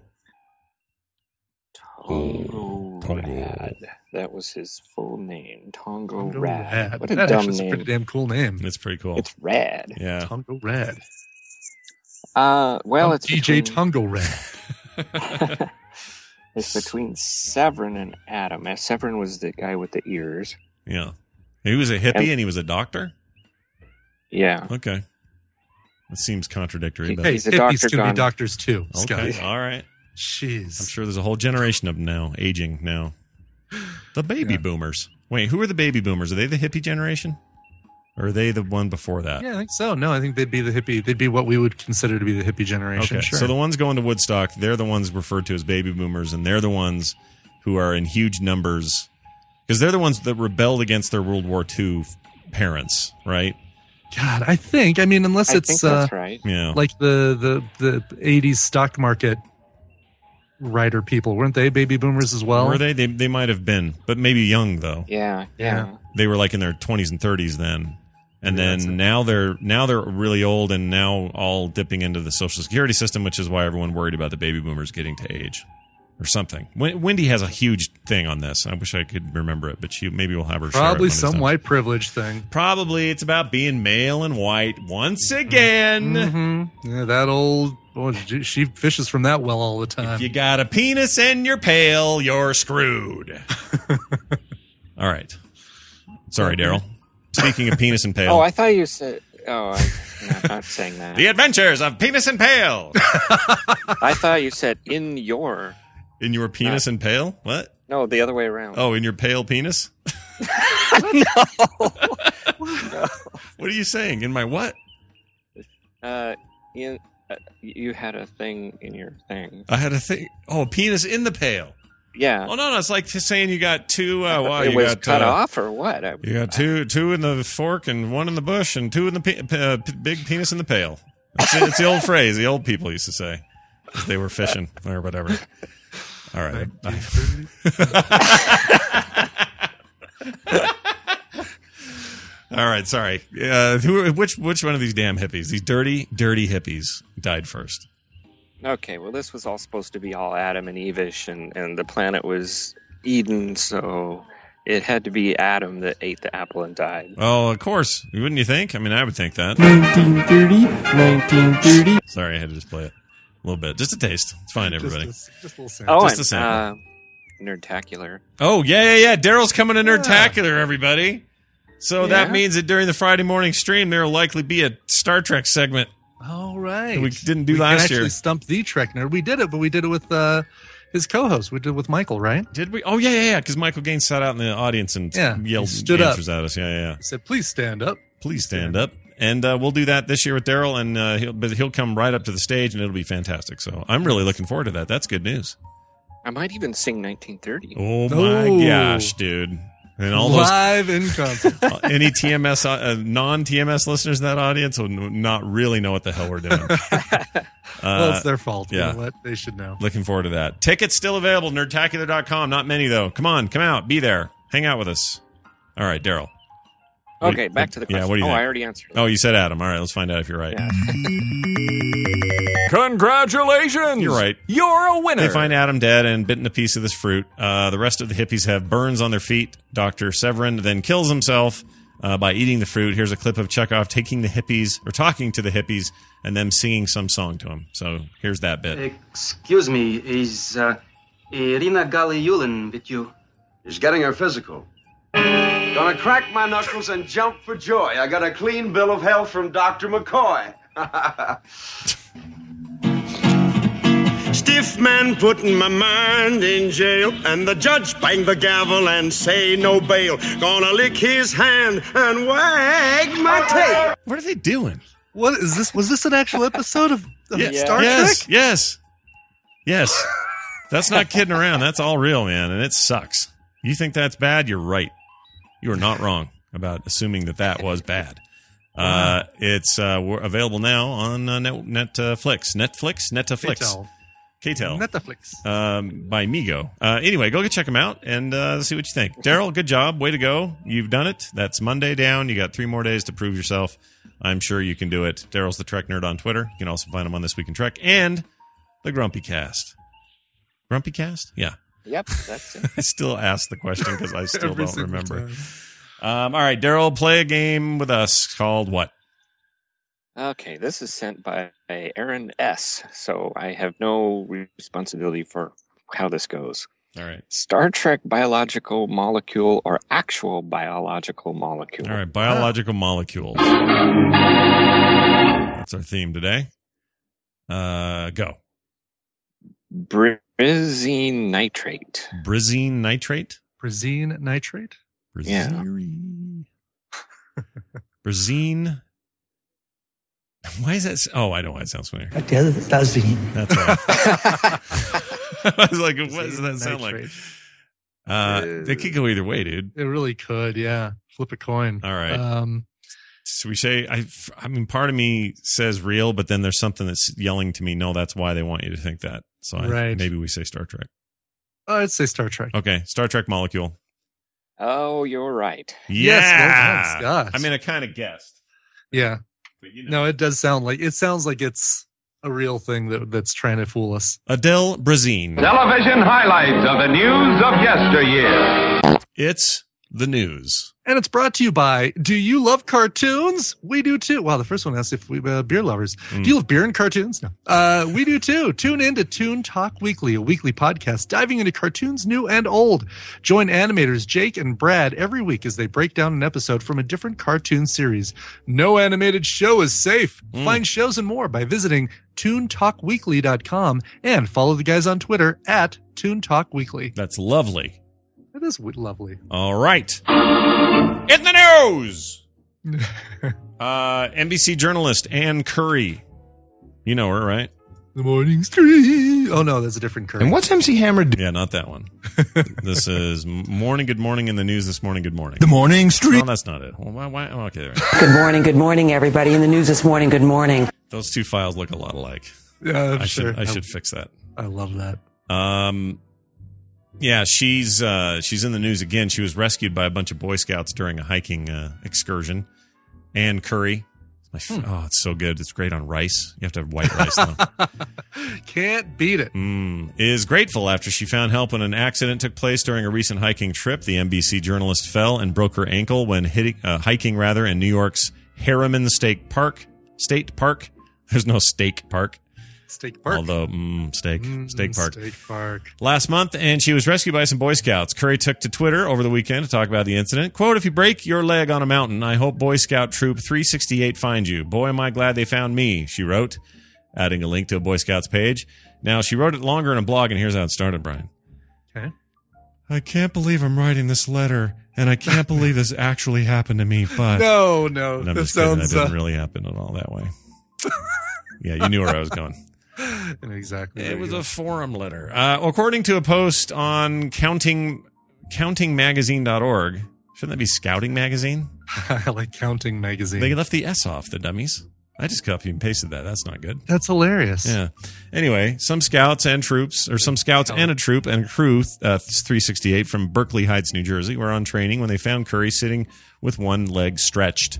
Tongo Rad. That was his full name. Tongo Tongo Rad. Rad. What a That dumb actually is a pretty name. damn cool name. It's pretty cool. It's Rad. Yeah. Tongo Rad. Well, I'm it's DJ between, Tongo Rad. it's between Severin and Adam. Severin was the guy with the ears. Yeah. He was a hippie and he was a doctor? Yeah. Okay. That seems contradictory, but Hey, He's a hippies doctor can be gone- doctors too, Scott. okay. All right. Jeez. I'm sure there's a whole generation of them now, aging now. The baby boomers. Wait, who are the baby boomers? Are they the hippie generation? Or are they the one before that? Yeah, I think so. No, I think they'd be the hippie. They'd be what we would consider to be the hippie generation. Okay, Sure. so the ones going to Woodstock, they're the ones referred to as baby boomers, and they're the ones who are in huge numbers because they're the ones that rebelled against their World War II parents, right? God, I think. I mean, unless I it's think that's right. Yeah. like the 80s stock market writer people, weren't they baby boomers as well? Were they? They might have been, but maybe young though. Yeah. They were like in their 20s and 30s then. And Yeah, that's then it. now they're really old and now all dipping into the Social Security system, which is why everyone worried about the baby boomers getting to age or something. Wendy has a huge thing on this. I wish I could remember it, but maybe we'll have her share it Probably one of these some times. white privilege thing. Probably it's about being male and white once again. Mm-hmm. Yeah, that old. Oh, she fishes from that well all the time. If you got a penis and you're pale, you're screwed. All right. Sorry, Daryl. Speaking of penis and pale. Oh, I thought you said. Oh, I'm not saying that. The Adventures of Penis and Pale. I thought you said in your. In your penis and pale? What? No, the other way around. Oh, in your pale penis? What are you saying? In my what? In You had a thing in your thing. I had a thing. Oh, a penis in the pail. Yeah. Oh no, it's like saying you got two. It was cut off or what? You got two in the fork and one in the bush and two in the big penis in the pail. It's the old phrase the old people used to say if they were fishing or whatever. All right. All right, sorry. Which one of these damn hippies, these dirty hippies, died first? Okay, well, this was all supposed to be all Adam and Eve-ish, and the planet was Eden, so it had to be Adam that ate the apple and died. Oh, of course. Wouldn't you think? I mean, I would think that. 1930. Sorry, I had to just play it a little bit. Just a taste. It's fine, everybody. Just a little sample. Oh, just a sample. Nerdtacular. Oh, yeah. Daryl's coming to Nerdtacular, everybody. So that means that during the Friday morning stream, there will likely be a Star Trek segment. All right. We didn't do last year. We actually stumped the Trek nerd. We did it, but we did it with his co-host. We did it with Michael, right? Did we? Oh, yeah. Because Michael Gaines sat out in the audience and yelled stood answers up at us. Yeah. He said, please stand up. Please stand up. And we'll do that this year with Daryl, and he'll come right up to the stage, and it'll be fantastic. So I'm really looking forward to that. That's good news. I might even sing 1930. Oh, my gosh, dude. And all live in concert. Any TMS, non-TMS listeners in that audience will not really know what the hell we're doing. Well, it's their fault. Yeah. You know what? They should know. Looking forward to that. Tickets still available, nerdtacular.com. Not many, though. Come on, come out. Be there. Hang out with us. All right, Daryl. Okay, back to the question. Yeah, what do you think? I already answered it. Oh, you said Adam. All right, let's find out if you're right. Yeah. Congratulations! You're right. You're a winner. They find Adam dead and bitten a piece of this fruit. The rest of the hippies have burns on their feet. Dr. Severin then kills himself by eating the fruit. Here's a clip of Chekhov talking to the hippies, and them singing some song to him. So here's that bit. Excuse me, is Irina Galiulin with you? She's getting her physical. Gonna crack my knuckles and jump for joy. I got a clean bill of health from Dr. McCoy. Stiff man putting my mind in jail, and the judge bang the gavel and say no bail. Gonna lick his hand and wag my tail. What are they doing? What is this? Was this an actual episode of Star Trek? Yes. That's not kidding around. That's all real, man, and it sucks. You think that's bad? You're right. You are not wrong about assuming that was bad. It's available now on Netflix. KTEL. Netflix. By Migo. Anyway, go check them out and see what you think. Daryl, good job. Way to go. You've done it. That's Monday down. You got 3 more days to prove yourself. I'm sure you can do it. Daryl's the Trek Nerd on Twitter. You can also find him on This Week in Trek and the Grumpy Cast. Grumpy Cast? Yeah. Yep, that's it. I still ask the question because I still don't remember. All right, Daryl, play a game with us called what? Okay, this is sent by Aaron S., so I have no responsibility for how this goes. All right. Star Trek biological molecule or actual biological molecule? All right, biological molecules. That's our theme today. Go. Brizene nitrate. Brizene nitrate? Brizene nitrate? Yeah. Brizene. Why is that? Oh, I know why it sounds familiar. That's right. I was like, what does that sound like? They could go either way, dude. It really could, yeah. Flip a coin. All right. So we say, I mean, part of me says real, but then there's something that's yelling to me, no, that's why they want you to think that. So maybe we say Star Trek. Oh, I'd say Star Trek. Okay, Star Trek molecule. Oh, you're right. Yeah. Yes, gosh. I mean, I kind of guessed. Yeah. But, no, it does sound like it's a real thing that's trying to fool us. Adele Brizene. Television highlights of the news of yesteryear. It's the news. And it's brought to you by, do you love cartoons? We do too. Wow, the first one asked if we beer lovers. Do you love beer and cartoons? No. We do too. Tune in to Toon Talk Weekly, a weekly podcast diving into cartoons new and old. Join animators Jake and Brad every week as they break down an episode from a different cartoon series. No animated show is safe. Find shows and more by visiting toontalkweekly.com and follow the guys on Twitter at toontalkweekly. That's lovely. It is lovely. All right. In the news, NBC journalist Ann Curry You know her, right? The Morning Street. Oh, no, that's a different Curry. And what's MC Hammer do? Yeah, not that one. This is Morning, Good Morning in the news this morning. Good morning. The Morning Street. No, that's not it. Well, why? Oh, okay. Good morning, everybody. In the news this morning, good morning. Those two files look a lot alike. Yeah, I should fix that. I love that. Yeah, she's in the news again. She was rescued by a bunch of Boy Scouts during a hiking excursion. Ann Curry. Oh, it's so good. It's great on rice. You have to have white rice, though. Can't beat it. Is grateful after she found help when an accident took place during a recent hiking trip. The NBC journalist fell and broke her ankle when hiking in New York's Harriman State Park. There's no Steak Park. Steak Park. Although, Steak Park. Steak Park. Last month, and she was rescued by some Boy Scouts. Curry took to Twitter over the weekend to talk about the incident. Quote, "If you break your leg on a mountain, I hope Boy Scout Troop 368 finds you. Boy, am I glad they found me," she wrote, adding a link to a Boy Scouts page. Now, she wrote it longer in a blog, and here's how it started, Brian. Okay. I can't believe I'm writing this letter, and I can't believe this actually happened to me, but... No. And I'm just kidding. That didn't really happen at all that way. Yeah, you knew where I was going. Exactly. It was a forum letter. According to a post on countingmagazine.org, shouldn't that be Scouting Magazine? I like Counting Magazine. They left the S off, the dummies. I just copied and pasted that. That's not good. That's hilarious. Yeah. Anyway, some scouts and a troop and crew, 368 from Berkeley Heights, New Jersey, were on training when they found Curry sitting with one leg stretched.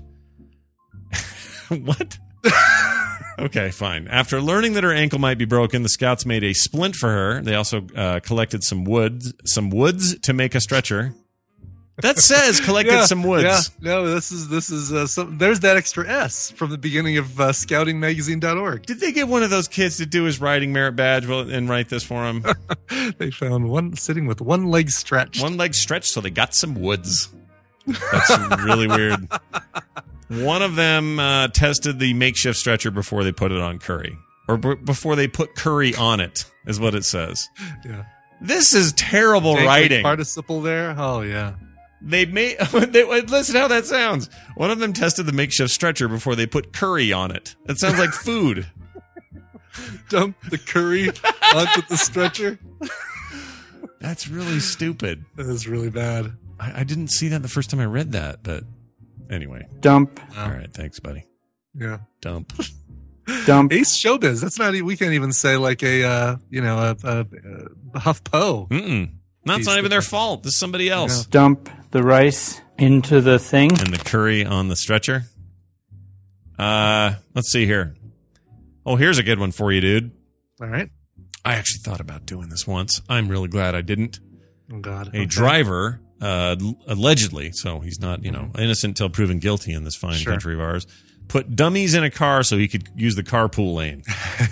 What? Okay, fine. After learning that her ankle might be broken, the scouts made a splint for her. They also collected some woods to make a stretcher. That says collected some woods. Yeah, no, this is there's that extra S from the beginning of scoutingmagazine.org. Did they get one of those kids to do his riding merit badge and write this for him? They found one sitting with one leg stretched. One leg stretched, so they got some woods. That's really weird. One of them tested the makeshift stretcher before they put it on Curry. Or before they put Curry on it, is what it says. Yeah. This is terrible writing. Participle there? Oh, yeah. Listen how that sounds. One of them tested the makeshift stretcher before they put Curry on it. That sounds like food. Dump the curry onto the stretcher? That's really stupid. That is really bad. I didn't see that the first time I read that, but anyway. Dump. All right, thanks, buddy. Yeah. Dump. Ace Showbiz. That's not. We can't even say like a HuffPo. That's not even their fault. This is somebody else. Yeah. Dump the rice into the thing. And the curry on the stretcher. Let's see here. Oh, here's a good one for you, dude. All right. I actually thought about doing this once. I'm really glad I didn't. Oh, God. A driver, allegedly, so he's not, innocent until proven guilty in this fine country of ours, put dummies in a car so he could use the carpool lane.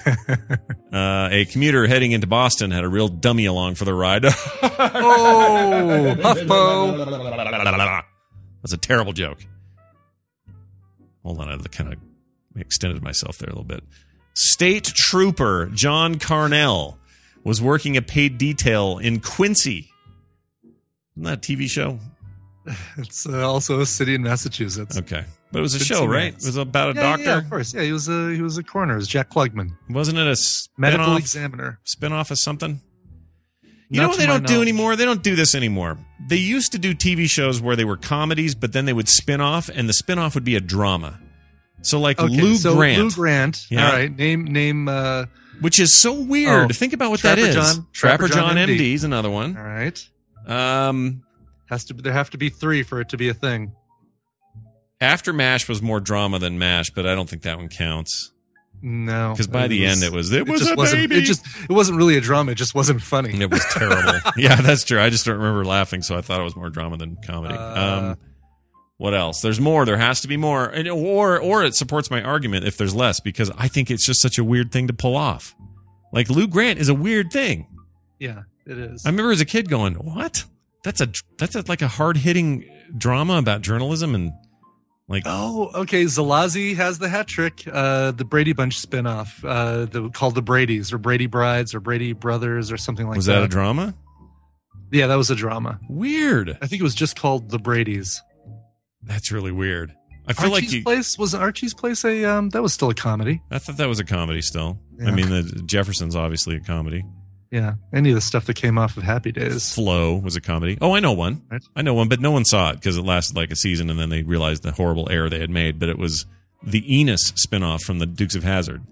A commuter heading into Boston had a real dummy along for the ride. Oh, HuffPo. That's a terrible joke. Hold on, I kind of extended myself there a little bit. State Trooper John Carnell was working a paid detail in Quincy. Isn't that a TV show? It's also a city in Massachusetts. Okay. But it was a show, right? It was about a doctor? Yeah, of course. Yeah, he was a coroner. It was Jack Klugman. Wasn't it a medical examiner? Spinoff of something? You know what they don't do anymore? They don't do this anymore. They used to do TV shows where they were comedies, but then they would spin off, and the spin-off would be a drama. So Lou Grant. Lou Grant. Yeah. All right. Name which is so weird. Think about what that is. Trapper John MD is another one. All right. There have to be 3 for it to be a thing. After MASH was more drama than MASH, but I don't think that one counts. No, because by the end it was a baby. It wasn't really a drama. It just wasn't funny. It was terrible. Yeah, that's true. I just don't remember laughing, so I thought it was more drama than comedy. What else? There's more. There has to be more, or it supports my argument if there's less, because I think it's just such a weird thing to pull off. Like Lou Grant is a weird thing. Yeah, it is. I remember as a kid going, "What? That's like a hard hitting drama about journalism and." Okay. Zalazi has the hat trick. The Brady Bunch spinoff, called the Bradys or Brady Brides or Brady Brothers or something like that. Was that a drama? Yeah, that was a drama. Weird. I think it was just called the Bradys. That's really weird. I feel Archie's Place was Archie's Place a that was still a comedy. I thought that was a comedy still. Yeah. I mean, the Jefferson's obviously a comedy. Yeah, any of the stuff that came off of Happy Days. Flo was a comedy. Oh, I know one. Right. I know one, but no one saw it because it lasted like a season, and then they realized the horrible error they had made. But it was the Enos spinoff from the Dukes of Hazzard.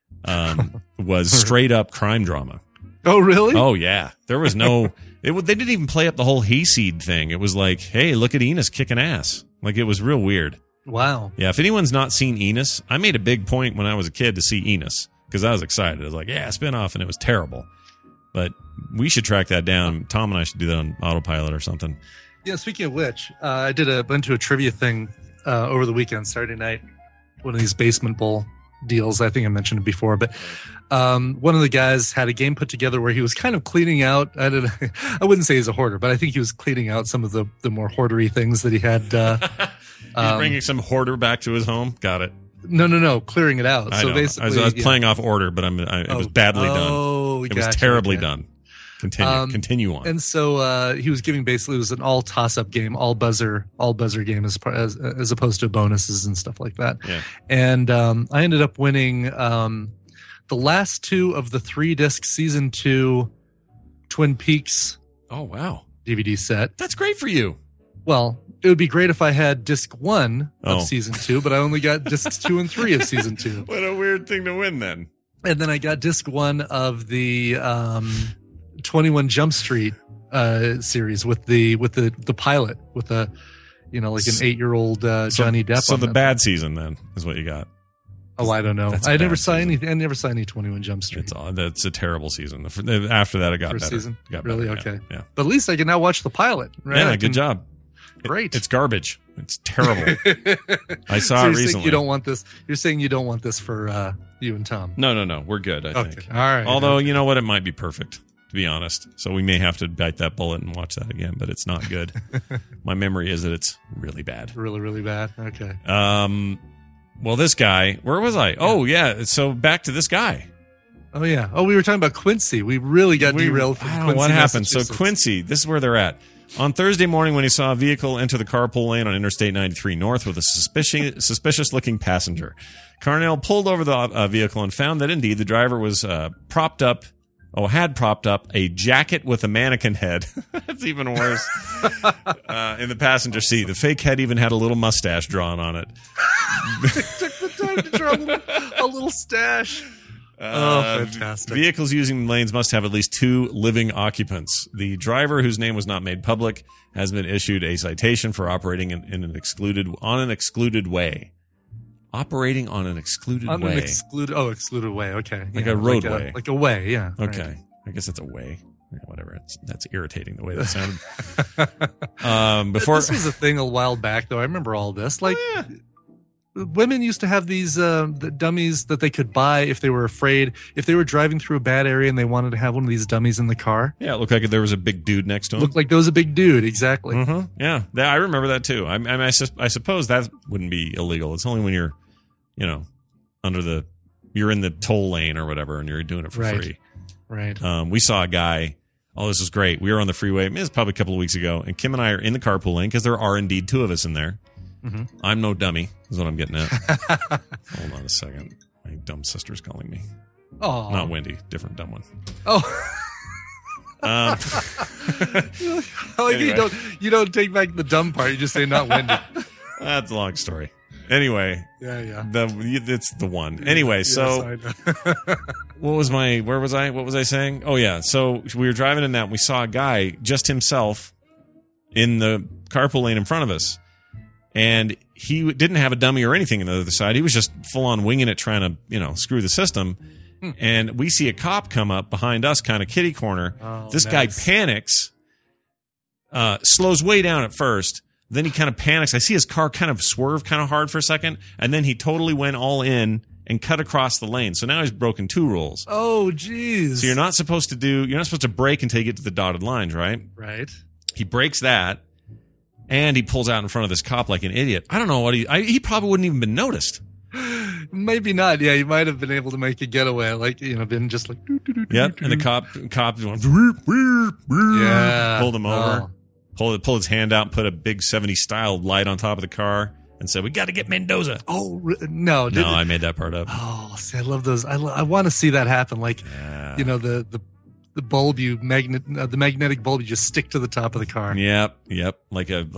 Was straight up crime drama. Oh, really? Oh, yeah. There was no. They didn't even play up the whole hayseed thing. It was like, hey, look at Enos kicking ass. Like, it was real weird. Wow. Yeah, if anyone's not seen Enos, I made a big point when I was a kid to see Enos because I was excited. I was like, yeah, spinoff, and it was terrible. But we should track that down. Tom and I should do that on autopilot or something. Yeah, speaking of which, I went to a trivia thing over the weekend, Saturday night, one of these basement bowl deals. I think I mentioned it before, but one of the guys had a game put together where he was kind of cleaning out. I wouldn't say he's a hoarder, but I think he was cleaning out some of the more hoardery things that he had. He's bringing some hoarder back to his home. Got it. No, clearing it out. I know. Basically, I was playing off order, but it was badly done. It was terribly done. Continue on. And so he was giving basically, it was an all toss-up game, all buzzer game as opposed to bonuses and stuff like that. Yeah. And I ended up winning the last 2 of the 3-disc season 2 Twin Peaks. Oh, wow. DVD set. That's great for you. Well, it would be great if I had disc 1 of Oh. season 2, but I only got discs 2 and 3 of season 2. What a weird thing to win then. And then I got disc 1 of the 21 Jump Street series with the pilot with a like an 8-year-old Johnny Depp. So on the that. bad season then is what you got. Oh, I don't know. That's I bad never saw season. anything. I never saw any 21 Jump Street. That's a terrible season. After that, it got First better. season? It got Really? better, Okay. Yeah. But at least I can now watch the pilot. Right? Yeah, I good can- job. Great. It's garbage. It's terrible. I saw So it you're saying recently. you don't want this. You're saying you don't want this for you and Tom. No. We're good, I Okay. think. All right. Although, you know what? It might be perfect, to be honest. So we may have to bite that bullet and watch that again, but it's not good. My memory is that it's really bad. Really, really bad. Okay. Well, this guy, where was I? Oh, yeah. So back to this guy. Oh yeah. Oh, we were talking about Quincy. We really got derailed from I don't know Quincy, what happened. So Massachusetts. Quincy, this is where they're at. On Thursday morning, when he saw a vehicle enter the carpool lane on Interstate 93 North with a suspicious-looking passenger, Carnell pulled over the vehicle and found that indeed the driver was had propped up a jacket with a mannequin head. That's even worse. In the passenger seat, the fake head even had a little mustache drawn on it. Took the time to draw a little stash. Fantastic. Vehicles using lanes must have at least 2 living occupants. The driver, whose name was not made public, has been issued a citation for operating on an excluded way. Operating on an excluded way. Excluded way. Okay. Like Yeah, a roadway. Like a way, yeah. Okay. Right. I guess it's a way. Yeah, whatever. That's irritating the way that sounded. Before This was a thing a while back, though. I remember all this. Like, women used to have these the dummies that they could buy if they were afraid, if they were driving through a bad area and they wanted to have one of these dummies in the car. Yeah, it looked like there was a big dude next to him. Looked like there was a big dude, exactly. Mm-hmm. Yeah, I remember that too. I suppose that wouldn't be illegal. It's only when you're, you're in the toll lane or whatever, and you're doing it for free. Right. We saw a guy. Oh, this was great. We were on the freeway. It was probably a couple of weeks ago, and Kim and I are in the carpool lane because there are indeed 2 of us in there. Mm-hmm. I'm no dummy, is what I'm getting at. Hold on a second. My dumb sister's calling me. Oh, not Wendy, different dumb one. Oh. Anyway. You don't take back the dumb part. You just say not Wendy. That's a long story. Anyway, yeah. It's the one. Anyway, Yes, so I know. where was I saying? Oh yeah, so we were driving in that and we saw a guy just himself in the carpool lane in front of us, and he didn't have a dummy or anything on the other side. He was just full on winging it, trying to screw the system. And we see a cop come up behind us, kind of kitty corner. This guy panics, slows way down at first. Then he kind of panics. I see his car kind of swerve kind of hard for a second, and then he totally went all in and cut across the lane. So now he's broken 2 rules. Oh, geez. So you're not supposed to brake until you get to the dotted lines, right? Right. He breaks that, and he pulls out in front of this cop like an idiot. I don't know what he probably wouldn't even been noticed. Maybe not. Yeah, he might have been able to make a getaway, been just like. Yep, and the cop went, yeah, pulled him over, pulled his hand out, and put a big 70s style light on top of the car. and said, "We got to get Mendoza." Oh no, I made that part up. Oh, see, I love those. I want to see that happen. Like, the bulb the magnetic bulb you just stick to the top of the car. Yep. Like a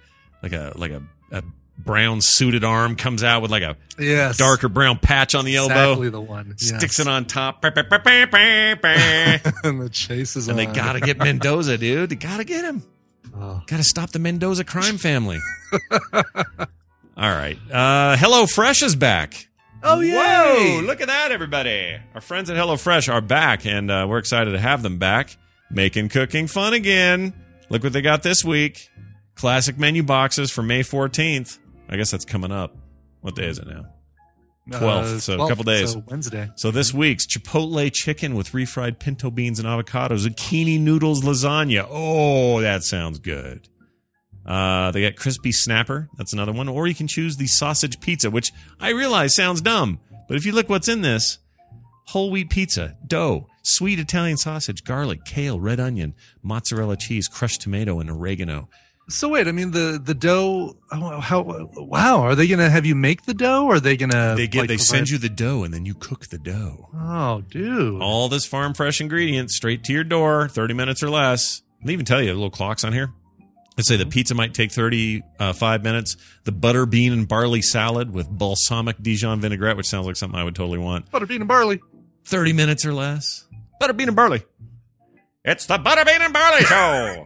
brown suited arm comes out with like a darker brown patch on the elbow. Exactly the one. Sticks it on top. And the chase is on. And they got to get Mendoza, dude. They got to get him. Oh. Got to stop the Mendoza crime family. All right. HelloFresh is back. Oh, yeah. Whoa, look at that, everybody. Our friends at HelloFresh are back, and we're excited to have them back. Making cooking fun again. Look what they got this week. Classic menu boxes for May 14th. I guess that's coming up. What day is it now? 12th, so 12th, a couple days. So Wednesday. So this week's Chipotle chicken with refried pinto beans and avocado, zucchini noodles lasagna. Oh, that sounds good. They got crispy snapper. That's another one. Or you can choose the sausage pizza, which I realize sounds dumb. But if you look what's in this, whole wheat pizza, dough, sweet Italian sausage, garlic, kale, red onion, mozzarella cheese, crushed tomato, and oregano. So wait, I mean the dough. Wow, are they going to have you make the dough? Or are they going to? They send you the dough and then you cook the dough. Oh, dude! All this farm fresh ingredients straight to your door, 30 minutes or less. They even tell you little clocks on here. Let's say the pizza might take 35 minutes. The butter bean and barley salad with balsamic Dijon vinaigrette, which sounds like something I would totally want. Butter bean and barley, 30 minutes or less. Butter bean and barley. It's the Butter Bean and Barley Show.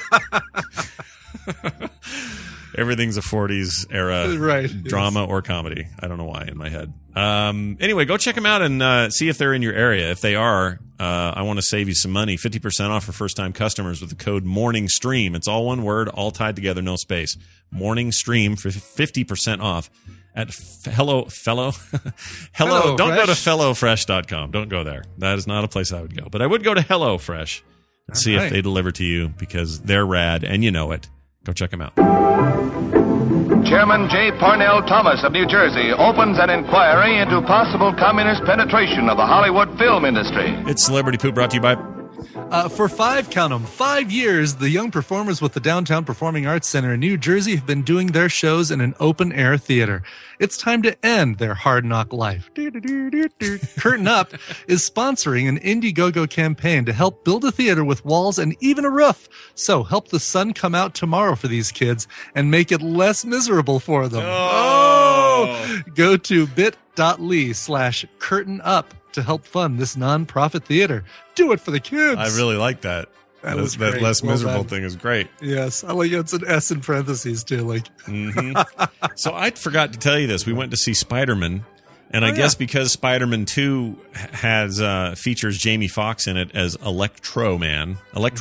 Everything's a 40s era drama or comedy. I don't know why in my head. Anyway, go check them out and see if they're in your area. If they are, I want to save you some money. 50% off for first-time customers with the code MorningStream. It's all one word, all tied together, no space. MorningStream for 50% off at Hello. Don't go to HelloFresh.com. Don't go there. That is not a place I would go. But I would go to HelloFresh and see if they deliver to you because they're rad and you know it. Go check them out. Chairman J. Parnell Thomas of New Jersey opens an inquiry into possible communist penetration of the Hollywood film industry. It's Celebrity Poop brought to you by... For 5 years, the young performers with the Downtown Performing Arts Center in New Jersey have been doing their shows in an open-air theater. It's time to end their hard knock life. Curtain Up is sponsoring an Indiegogo campaign to help build a theater with walls and even a roof. So help the sun come out tomorrow for these kids and make it less miserable for them. Oh! Go to bit.ly/curtain up to help fund this nonprofit theater. Do it for the kids. I really like that. That less miserable thing is great. Yes, I like it's an S in parentheses too. Like, So I forgot to tell you this. We went to see Spider-Man, and I guess because Spider-Man 2 has features Jamie Foxx in it as Electro Man.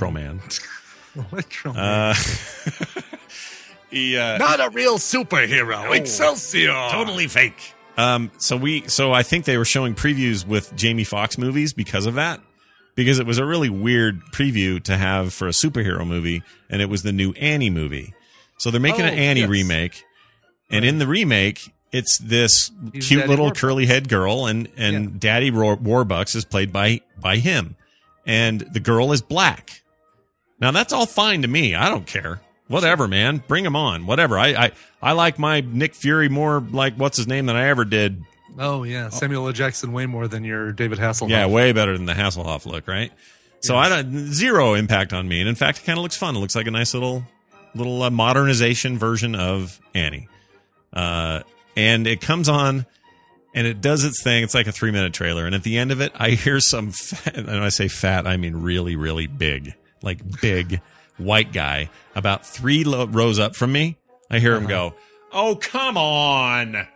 He, not a real superhero. No, Excelsior. Totally fake. So I think they were showing previews with Jamie Foxx movies because of that. Because it was a really weird preview to have for a superhero movie, and it was the new Annie movie. So they're making an Annie remake, and in the remake, it's this cute Daddy little Warbucks. curly head girl, and Daddy Warbucks is played by him, and the girl is black. Now that's all fine to me. I don't care. Whatever, man. Bring him on. Whatever. I like my Nick Fury more like what's his name than I ever did. Oh, yeah. Samuel L. Jackson way more than your David Hasselhoff. Yeah, way better than the Hasselhoff look, right? So zero impact on me. And in fact, it kind of looks fun. It looks like a nice little modernization version of Annie. And it comes on and it does its thing. It's like a 3-minute trailer. And at the end of it, I hear some fat, and when I say fat, I mean really, really big, like big white guy about 3 rows up from me. I hear him go, "Oh, come on."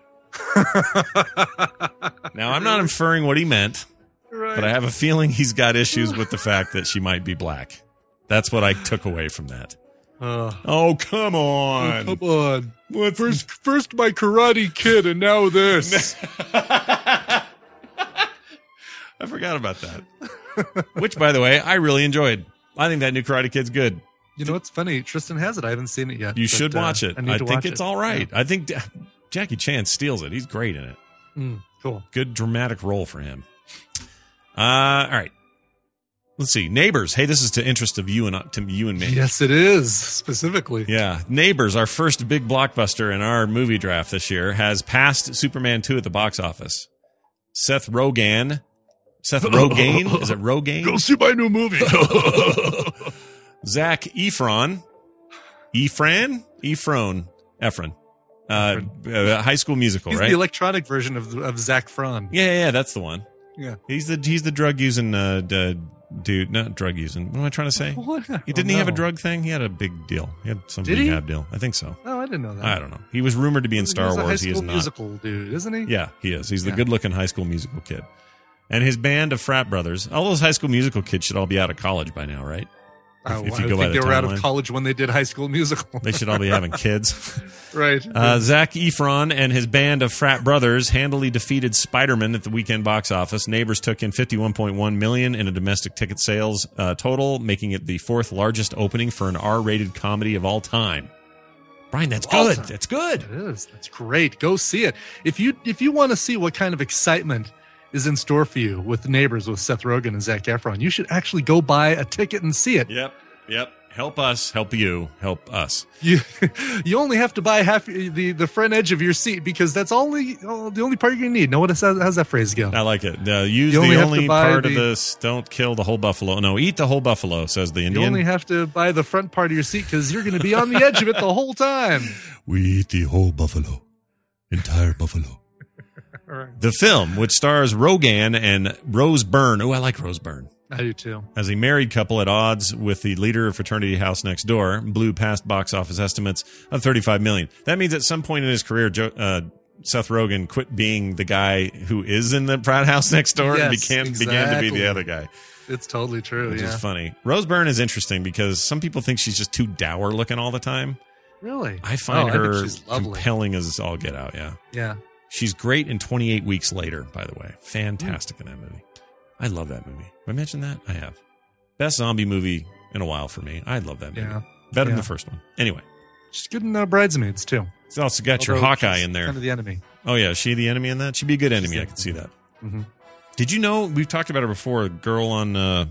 Now, I'm not inferring what he meant, but I have a feeling he's got issues with the fact that she might be black. That's what I took away from that. Oh, come on. Oh, come on. First my Karate Kid, and now this. I forgot about that. Which, by the way, I really enjoyed. I think that new Karate Kid's good. You know what's funny? Tristan has it. I haven't seen it yet. You should watch it. I think it's all right. Yeah. I think Jackie Chan steals it. He's great in it. Cool. Good dramatic role for him. All right. Let's see. Neighbors. Hey, this is to interest of you and me. Yes, it is, specifically. Yeah. Neighbors, our first big blockbuster in our movie draft this year, has passed Superman 2 at the box office. Seth Rogen. Is it Rogen? Go see my new movie. Zac Efron. High School Musical, He's right? the electronic version of Zac Efron. Yeah, that's the one. Yeah. He's the drug using dude, not drug using. What am I trying to say? Didn't he have a drug thing? He had a big deal. He had some big deal. I think so. Oh, I didn't know that. I don't know. He was rumored to be in Star Wars. He is not. High School Musical dude, isn't he? Yeah, he is. He's the good-looking High School Musical kid. And his band of frat brothers. All those High School Musical kids should all be out of college by now, right? If you go by the timeline. They were out of college when they did High School Musical. They should all be having kids. Right. Zac Efron and his band of frat brothers handily defeated Spider-Man at the weekend box office. Neighbors took in $51.1 million in a domestic ticket sales total, making it the fourth largest opening for an R-rated comedy of all time. Brian, that's good. That's good. It is. That's great. Go see it. If you want to see what kind of excitement is in store for you with Neighbors with Seth Rogen and Zac Efron, you should actually go buy a ticket and see it. Yep. Help us, help you, help us. You only have to buy half the front edge of your seat because that's the only part you're gonna need. Know how's that phrase go? I like it. Use the only part of this. Don't kill the whole buffalo. No, eat the whole buffalo, says the Indian. You only have to buy the front part of your seat because you're going to be on the edge of it the whole time. We eat the whole buffalo, entire buffalo. Right. The film, which stars Rogen and Rose Byrne. Oh, I like Rose Byrne. I do too. As a married couple at odds with the leader of Fraternity House Next Door, blew past box office estimates of $35 million. That means at some point in his career, Seth Rogen quit being the guy who is in the frat house next door and began to be the other guy. It's totally true. Which is funny. Rose Byrne is interesting because some people think she's just too dour looking all the time. Really? I find her compelling as all get out. Yeah. Yeah. She's great in 28 Weeks Later, by the way. Fantastic in that movie. I love that movie. Have I mentioned that? I have. Best zombie movie in a while for me. I love that movie. Yeah. Better than the first one. Anyway. She's good in Bridesmaids, too. It's also got your Hawkeye in there. Kind of the enemy. Oh, yeah. Is she the enemy in that? She'd be a good enemy. I can see that. Mm-hmm. Did you know, we've talked about her before, a girl on,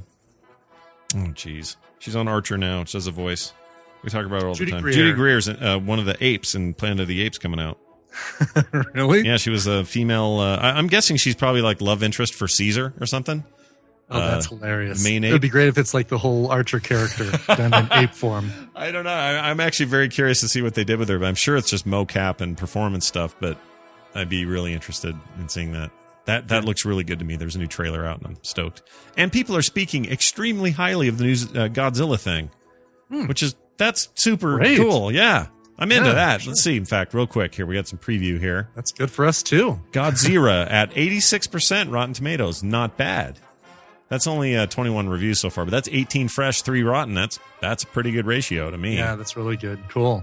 she's on Archer now. She does a voice. We talk about her all the time. Judy Greer's one of the apes in Planet of the Apes coming out. Really? Yeah, she was a female. I'm guessing she's probably like love interest for Caesar or something. Oh, that's hilarious. Main ape. It would be great if it's like the whole Archer character done in ape form. I don't know. I'm actually very curious to see what they did with her. But I'm sure it's just mocap and performance stuff. But I'd be really interested in seeing that. That looks really good to me. There's a new trailer out, and I'm stoked. And people are speaking extremely highly of the new Godzilla thing, that's super cool. Yeah. I'm into that. Sure. Let's see. In fact, real quick here, we got some preview here. That's good for us too. Godzilla at 86% Rotten Tomatoes. Not bad. That's only 21 reviews so far, but that's 18 fresh, 3 rotten. That's a pretty good ratio to me. Yeah, that's really good. Cool.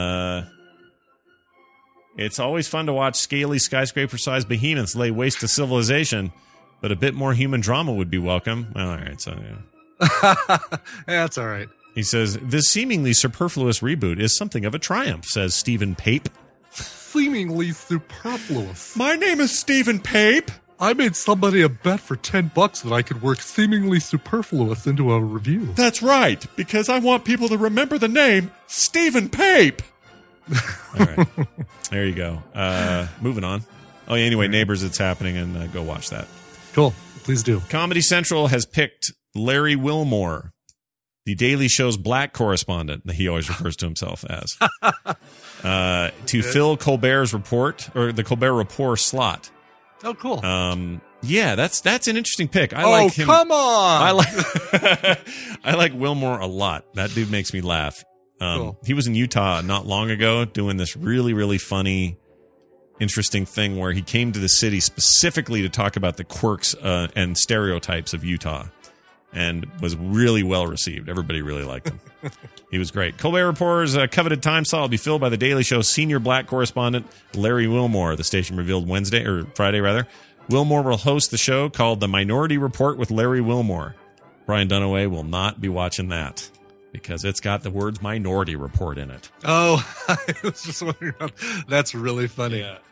It's always fun to watch scaly skyscraper-sized behemoths lay waste to civilization, but a bit more human drama would be welcome. Well, all right, so yeah, that's all right. He says, this seemingly superfluous reboot is something of a triumph, says Stephen Pape. Seemingly superfluous. My name is Stephen Pape. I made somebody a bet for $10 that I could work seemingly superfluous into a review. That's right, because I want people to remember the name Stephen Pape. All right. There you go. Moving on. Oh, yeah, anyway, Neighbors, it's happening, and go watch that. Cool. Please do. Comedy Central has picked Larry Wilmore, the Daily Show's black correspondent, that he always refers to himself as, to fill Colbert's report, or the Colbert Report slot. Oh, cool. Yeah, that's an interesting pick. I like him. Come on! I like Wilmore a lot. That dude makes me laugh. Cool. He was in Utah not long ago doing this really, really funny, interesting thing where he came to the city specifically to talk about the quirks and stereotypes of Utah. And was really well received. Everybody really liked him. He was great. Colbert Reporter's coveted time slot will be filled by the Daily Show's senior black correspondent, Larry Wilmore, the station revealed Friday. Wilmore will host the show called The Minority Report with Larry Wilmore. Brian Dunaway will not be watching that because it's got the words Minority Report in it. Oh, I was just wondering. That's really funny. Yeah.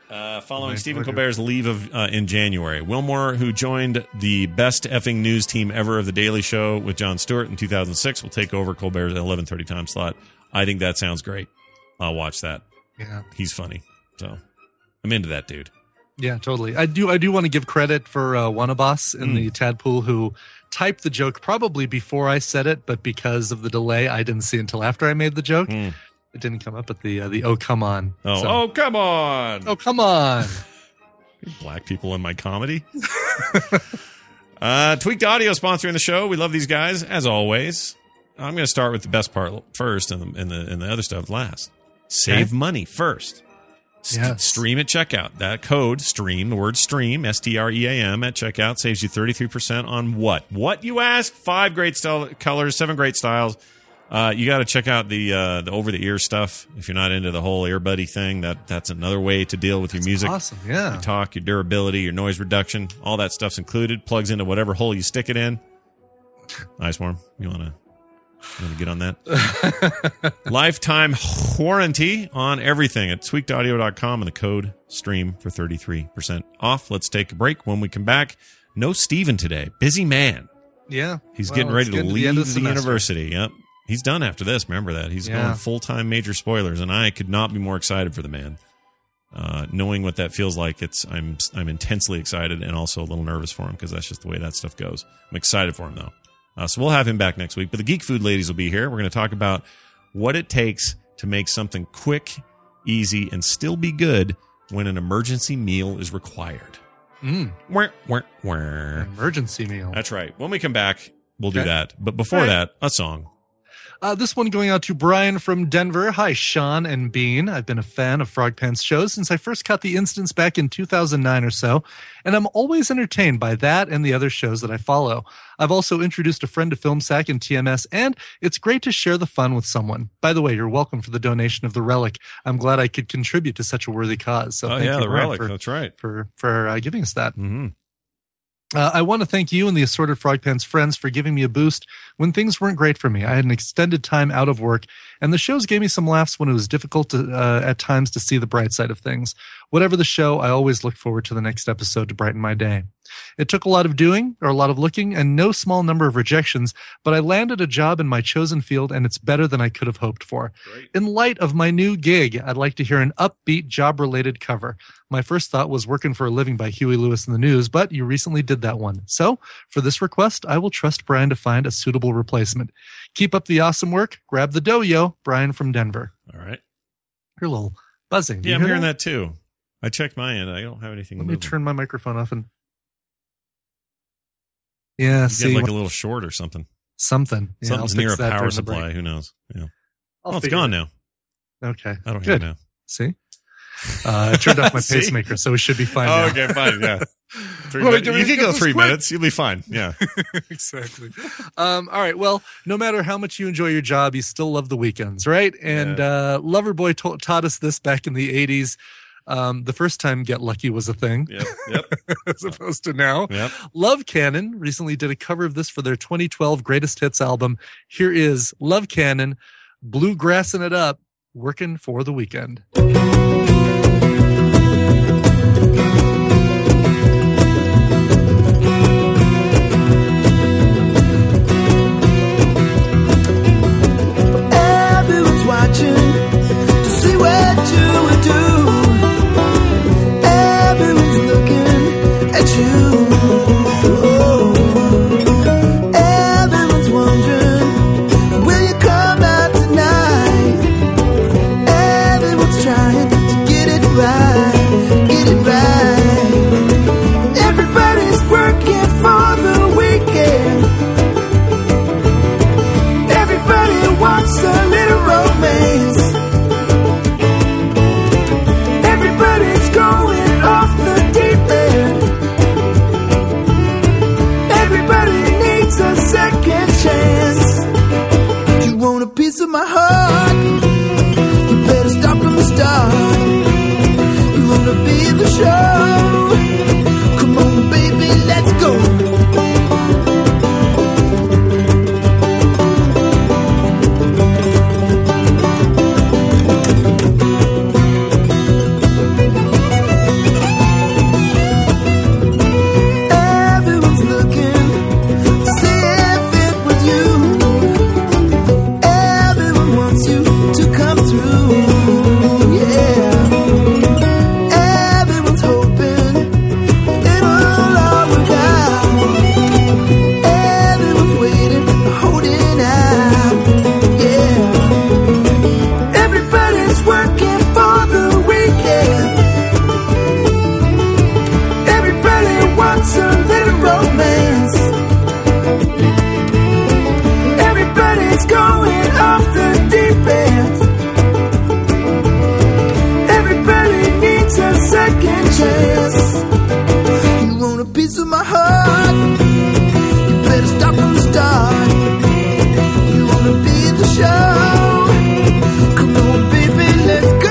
Following Stephen Colbert's leave in January. Wilmore, who joined the best effing news team ever of The Daily Show with Jon Stewart in 2006, will take over Colbert's 11:30 time slot. I think that sounds great. I'll watch that. Yeah. He's funny. So I'm into that dude. Yeah, totally. I do want to give credit for Wannaboss in the Tadpool, who typed the joke probably before I said it, but because of the delay, I didn't see it until after I made the joke. It didn't come up at the oh come on. Oh come on. Oh come on. Black people in my comedy. Tweaked Audio sponsoring the show. We love these guys as always. I'm going to start with the best part first, and the other stuff last. Save money first. Stream at checkout. That code stream, the word stream, STREAM at checkout saves you 33% on what? What, you ask? 5 great colors, 7 great styles. You got to check out the over the ear stuff. If you're not into the whole earbuddy thing, that's another way to deal with your music. Awesome, yeah. Your talk, your durability, your noise reduction, all that stuff's included. Plugs into whatever hole you stick it in. Ice Worm, you want to get on that? Lifetime warranty on everything at tweakedaudio.com and the code stream for 33% off. Let's take a break. When we come back, no Steven today. Busy man. Yeah. He's getting ready to leave the university. Yep. He's done after this. Remember that. He's going full-time Major Spoilers, and I could not be more excited for the man. Knowing what that feels like, I'm intensely excited and also a little nervous for him because that's just the way that stuff goes. I'm excited for him, though. So we'll have him back next week. But the Geek Food ladies will be here. We're going to talk about what it takes to make something quick, easy, and still be good when an emergency meal is required. Emergency meal. That's right. When we come back, we'll do that. But before that, a song. This one going out to Brian from Denver. Hi, Sean and Bean. I've been a fan of Frog Pants shows since I first caught the instance back in 2009 or so, and I'm always entertained by that and the other shows that I follow. I've also introduced a friend to FilmSack and TMS, and it's great to share the fun with someone. By the way, you're welcome for the donation of the relic. I'm glad I could contribute to such a worthy cause. So thank you, the Brian, relic. That's right. For giving us that. Mm-hmm. I want to thank you and the assorted Frog Pants friends for giving me a boost when things weren't great for me. I had an extended time out of work, and the shows gave me some laughs when it was difficult at times to see the bright side of things. Whatever the show, I always look forward to the next episode to brighten my day. It took a lot of doing, or a lot of looking, and no small number of rejections, but I landed a job in my chosen field, and it's better than I could have hoped for. Great. In light of my new gig, I'd like to hear an upbeat, job-related cover. My first thought was Working for a Living by Huey Lewis and the News, but you recently did that one. So, for this request, I will trust Brian to find a suitable replacement. Keep up the awesome work. Grab the dough, yo. Brian from Denver. All right. You're a little buzzing. Yeah, I'm hearing that too. I checked my end. I don't have anything Let moving. me turn my microphone off and... Yeah, you see. Get like a little short or something. Something. Yeah, Something's near a power supply. Who knows? Yeah. Oh, it's gone now. Okay. I don't hear it now. See? I turned off my pacemaker, so we should be fine now. Okay, fine. Yeah. You can go 3 minutes. You'll be fine. Yeah. Exactly. All right. Well, no matter how much you enjoy your job, you still love the weekends, right? And Loverboy taught us this back in the 80s. The first time Get Lucky was a thing. Yep. As opposed to now. Yep. Love Cannon recently did a cover of this for their 2012 Greatest Hits album. Here is Love Cannon, bluegrassing it up, working for the weekend. Everyone's watching to see what you would do. Everyone's looking at you. Everyone's wondering, will you come out tonight? Everyone's trying to get it right, get it right. Everybody's working for the weekend. Everybody wants a little romance. Everybody's going off the deep end. Everybody needs a second chance. You want a piece of my heart? You better start from the start. You wanna be the show? Come on, baby, let's go. working for the weekend. Everybody wants a little romance. Everybody's going off the deep end. Everybody needs a second chance. You want a piece of my heart? You better start from the start. You wanna be in the show? Come on, baby, let's go.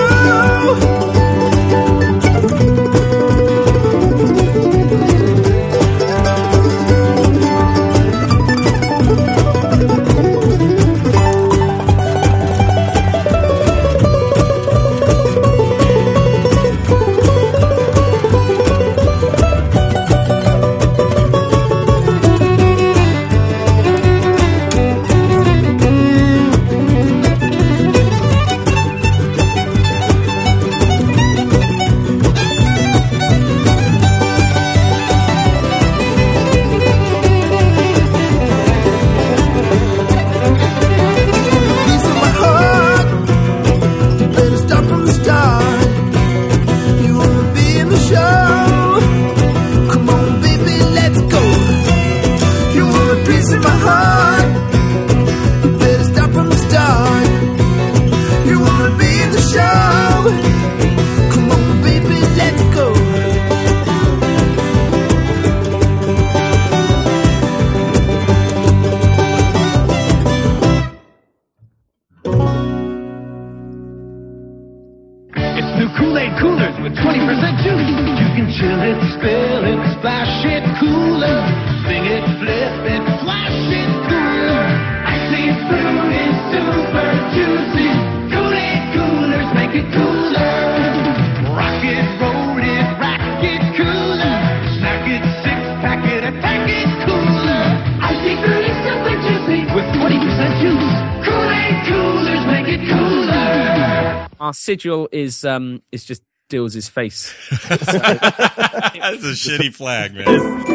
Our sigil is just Dills' face. That's a shitty flag, man.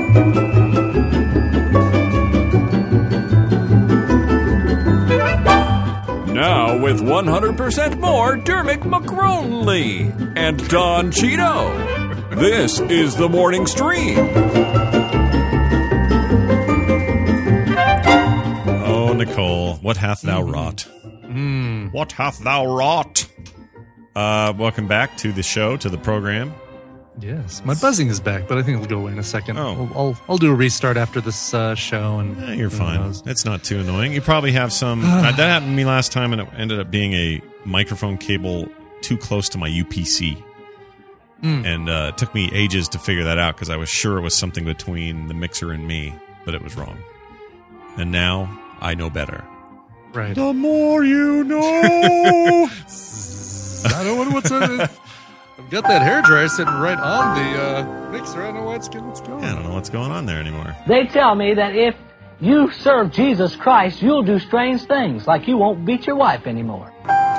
Now with 100% more Dermot McGronley and Don Cheeto. This is the Morning Stream. Oh, Nicole, what hath thou wrought? What hath thou wrought? Welcome back to the show, to the program. Yes, my buzzing is back, but I think it'll go away in a second. Oh. I'll do a restart after this show, and you're fine. It's not too annoying. You probably have some. That happened to me last time, and it ended up being a microphone cable too close to my UPC, and it took me ages to figure that out because I was sure it was something between the mixer and me, but it was wrong. And now I know better. Right. The more you know. I don't know what's on it. I've got that hairdryer sitting right on the mixer. I don't know what's going on. I don't know what's going on there anymore. They tell me that if you serve Jesus Christ, you'll do strange things, like you won't beat your wife anymore.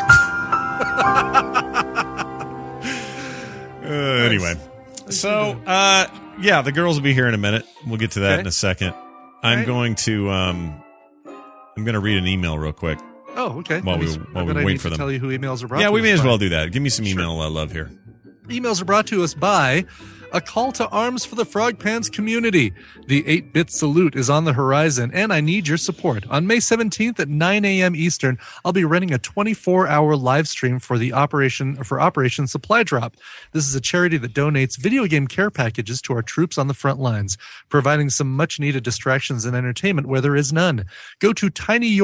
Anyway, so yeah, the girls will be here in a minute. We'll get to that in a second. I'm going to read an email real quick. Oh, okay. While we wait for them. Tell you who emails are brought. Yeah, to we us may as by. well do that. Give me some email love here. Emails are brought to us by A Call to Arms for the Frog Pants Community. The 8-bit salute is on the horizon, and I need your support. On May 17th at 9 a.m. Eastern, I'll be running a 24-hour live stream for Operation Supply Drop. This is a charity that donates video game care packages to our troops on the front lines, providing some much-needed distractions and entertainment where there is none. Go to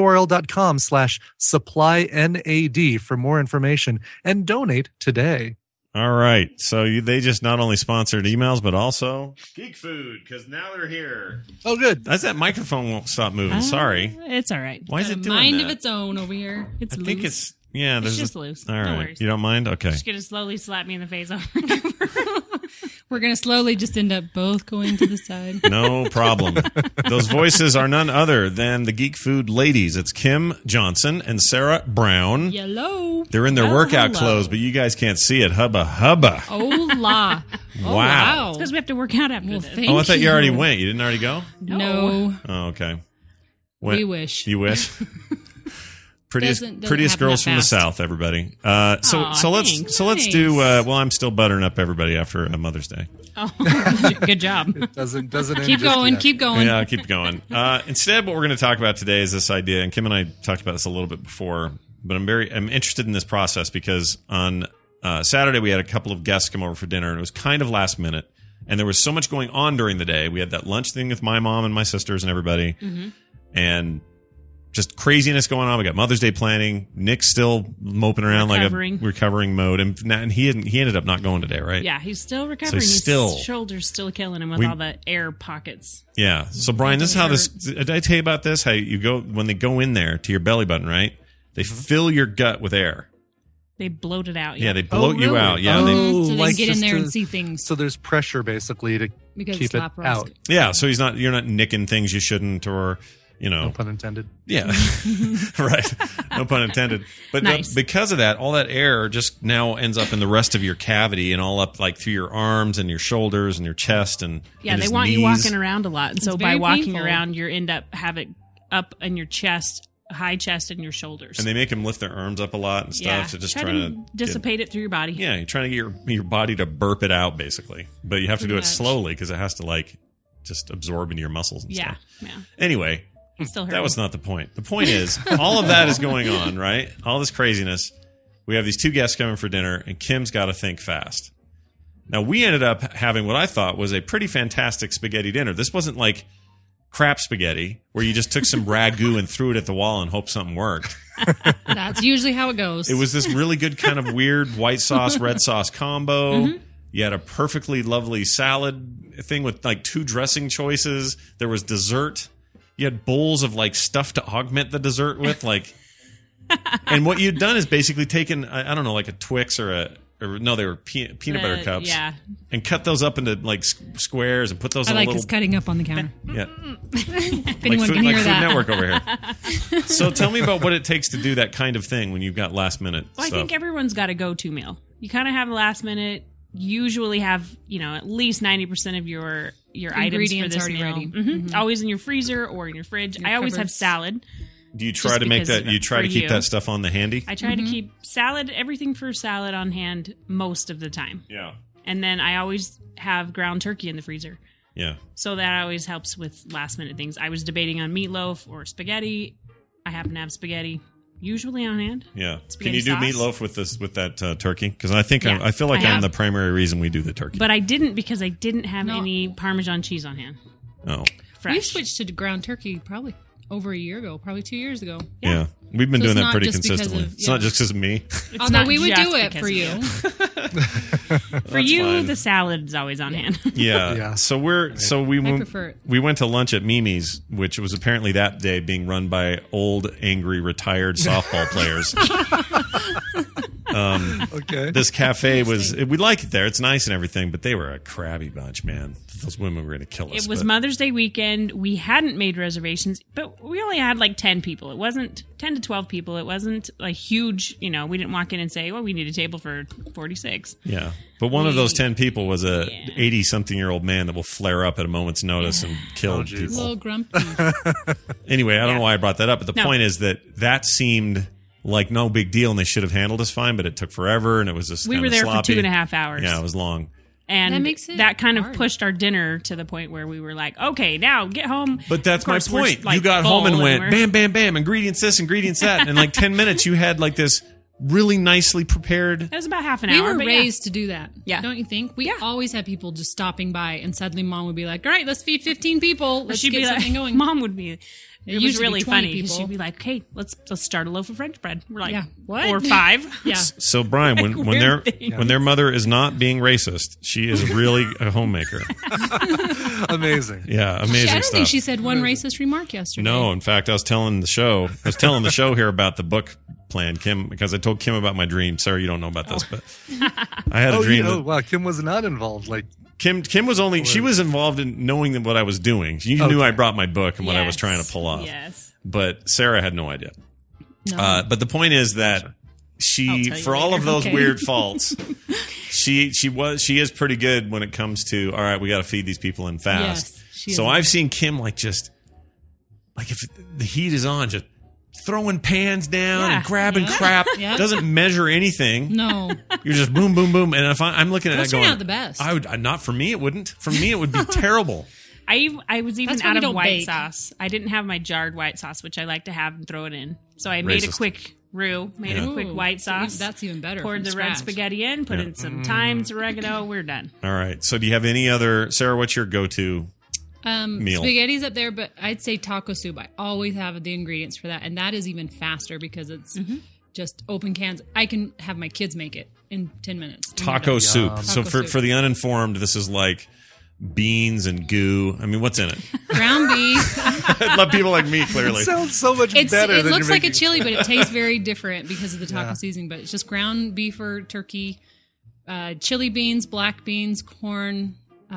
tinyurl.com/supplynad for more information and donate today. All right. So they just not only sponsored emails, but also Geek Food, because now they're here. Oh, good. That microphone won't stop moving. Sorry. It's all right. Why is it doing mind that? of its own over here. It's I loose. think it's, yeah. It's just loose. All No right. worries. You don't mind? Okay. Just going to slowly slap me in the face over and over. We're going to slowly just end up both going to the side. No problem. Those voices are none other than the Geek Food ladies. It's Kim Johnson and Sarah Brown. Hello. They're in their Well, workout hello. clothes, but you guys can't see it. Hubba, hubba. Oh, la. Oh, Wow. It's because we have to work out after this. Oh, I thought you already went. You didn't already go? No. Oh, okay. We wish. You wish? Prettiest Doesn't prettiest happen girls that from the fast. South, everybody. So let's do. Well, I'm still buttering up everybody after Mother's Day. Oh, good job. It doesn't end Keep just going. yet. Keep going. Yeah, keep going. Instead, what we're going to talk about today is this idea, and Kim and I talked about this a little bit before, but I'm interested in this process because on Saturday we had a couple of guests come over for dinner, and it was kind of last minute, and there was so much going on during the day. We had that lunch thing with my mom and my sisters and everybody, and just craziness going on. We got Mother's Day planning. Nick's still moping around like a recovering mode, and he ended up not going today, right? Yeah, he's still recovering. So His shoulder's still killing him with all the air pockets. Yeah. So Brian, this is how this. Did I tell you about this? How you go when they go in there to your belly button, right? They fill your gut with air. They bloat it out. Yeah, they bloat you out. Yeah, so they can get in there and see things. So there's pressure basically to Because keep it slap roast. out. Yeah. So you're not nicking things you shouldn't, or No pun intended. Yeah. Right. No pun intended. But Nice. because of that, all that air just now ends up in the rest of your cavity and all up like through your arms and your shoulders and your chest and Yeah, and they his want you knees. walking around a lot, and so It's by very walking painful. around, you end up have it up in your chest, high chest, and your shoulders. And they make them lift their arms up a lot and stuff to just try trying to dissipate it through your body. Yeah, you're trying to get your body to burp it out basically, but you have to Pretty do it much. slowly because it has to like just absorb into your muscles and Yeah, stuff. yeah. Anyway, It still hurts. that was not the point. The point is, all of that is going on, right? All this craziness. We have these two guests coming for dinner, and Kim's got to think fast. Now, we ended up having what I thought was a pretty fantastic spaghetti dinner. This wasn't like crap spaghetti where you just took some ragu and threw it at the wall and hoped something worked. That's usually how it goes. It was this really good kind of weird white sauce, red sauce combo. Mm-hmm. You had a perfectly lovely salad thing with like two dressing choices. There was dessert. You had bowls of like stuff to augment the dessert with, like. And what you'd done is basically taken, I don't know, like a Twix or they were peanut butter cups. Yeah. And cut those up into like squares and put those I in like a this little. cutting up on the counter. Yeah. If anyone can hear Food that. Network over here. So tell me about what it takes to do that kind of thing when you've got last minute Well, I stuff. think everyone's got a go-to meal. You kind of have a last minute. Usually have at least 90% of your items for Ingredients this already meal. ready. Mhm. Always in your freezer or in your fridge. Your I always have cupboards. salad. Do you try Just to make because that? You try to for keep you. that stuff on the handy? I try to keep salad, everything for salad on hand most of the time. Yeah. And then I always have ground turkey in the freezer. Yeah. So that always helps with last minute things. I was debating on meatloaf or spaghetti. I happen to have spaghetti usually on hand. Yeah. Can Spaghetti you do sauce? meatloaf with that turkey? Because I think Yeah, I feel like I I'm have. the primary reason we do the turkey. But I didn't because I didn't have any Parmesan cheese on hand. Oh. Fresh. We switched to ground turkey probably over a year ago, probably 2 years ago. Yeah. We've been So doing it's that not pretty just because consistently. of- It's not just because of me. Although not we would just do it because for of you. For you, the salad's always on hand. Yeah. So we prefer it. we went to lunch at Mimi's, which was apparently that day being run by old, angry, retired softball players. Okay. This cafe we like it there. It's nice and everything, but they were a crabby bunch, man. Those women were going to kill us. It was but- Mother's Day weekend. We hadn't made reservations, but we only had like 10 people. It wasn't 10 to 12 people. It wasn't like huge, we didn't walk in and say, well, we need a table for 46. Yeah. But one of those 10 people was a 80-something-year-old man that will flare up at a moment's notice and kill A people. little grumpy. Anyway, I don't know why I brought that up, but the No. point is that seemed like no big deal, and they should have handled us fine, but it took forever, and it was just We were kinda there sloppy. for 2.5 hours. Yeah, it was long. And That makes it that kind hard. of pushed our dinner to the point where we were like, okay, now get home. But that's Of my course, we're, point. like, You got full home and went, we're- bam, bam, bam, ingredients this, ingredients that. And in like 10 minutes, you had like this really nicely prepared. It was about half an We hour. were but yeah. raised to do that. Yeah. Don't you think? We always had people just stopping by, and suddenly mom would be like, all right, let's feed 15 people. Let's She'd get be like, something going. Mom would be. It was used to be really 20 funny because people. she'd be like, "Okay, let's start a loaf of French bread." We're like, Yeah. What? Or 5. Yeah. So Brian, when Weird their thing. when their mother is not being racist, she is really a homemaker. Amazing. Yeah, I amazing don't stuff. think she said one racist remark yesterday. No, in fact, I was telling the show here about the book plan, Kim, because I told Kim about my dream. Sarah, you don't know about this, but I had a dream. that Wow, Kim was not involved. Like Kim was only she was involved in knowing what I was doing. She knew I brought my book and what I was trying to pull off. Yes. But Sarah had no idea. No. But the point is that I'll she, tell you for all later. of those Okay. weird faults, she is pretty good when it comes to, all right, we got to feed these people in fast. Yes, she So is. I've seen Kim like if the heat is on, just throwing pans down Yeah. and grabbing crap. Yep. Doesn't measure anything. No. You're just boom, boom, boom. And if I'm looking at Those it going, turn out the best. I would not for me. It wouldn't. For me, it would be terrible. I was even That's why out we of don't white bake. sauce. I didn't have my jarred white sauce, which I like to have and throw it in. So I made a Racist. quick roux, made a quick Ooh, white sauce. That's even better. Poured from the red scratch. spaghetti in, put in some thyme, some oregano. We're done. All right. So do you have any other, Sarah? What's your go-to? Meal. Spaghetti's up there, but I'd say taco soup. I always have the ingredients for that, and that is even faster because it's just open cans. I can have my kids make it in 10 minutes. and Taco we're done. soup. So Taco soup. for the uninformed, this is like beans and goo. I mean, what's in it? ground beef. I love people like me, clearly. It sounds so much better It than looks you're like a making. chili, but it tastes very different because of the taco seasoning. But it's just ground beef or turkey, chili beans, black beans, corn,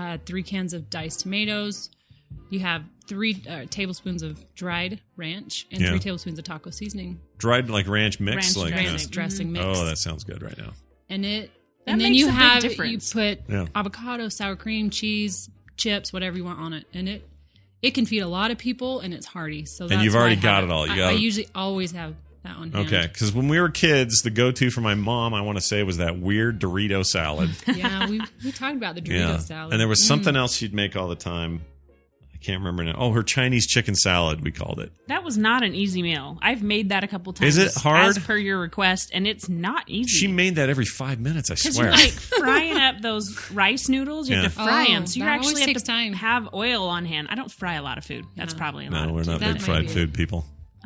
3 cans of diced tomatoes. You have 3 tablespoons of dried ranch and 3 tablespoons of taco seasoning. Dried like ranch mix? Ranch dressing mix. Oh, that sounds good right now. And That and then makes you a big have difference. you put Yeah. avocado, sour cream, cheese, chips, whatever you want on it, and it can feed a lot of people, and it's hearty. So And that's you've why already I have got it all. You got I it. usually always have that on hand. Okay, because when we were kids, the go-to for my mom, I want to say, was that weird Dorito salad. Yeah, we talked about the Dorito salad. And there was something else she'd make all the time. I can't remember now. Oh, her Chinese chicken salad, we called it. That was not an easy meal. I've made that a couple times. Is it hard? As per your request, and it's not easy. She made that every 5 minutes, I Because swear. you're like frying up those rice noodles. You have to fry Oh, them. So you that actually always have takes to time. have oil on hand. I don't fry a lot of food. That's probably a lot. No, we're not That big might fried be food people.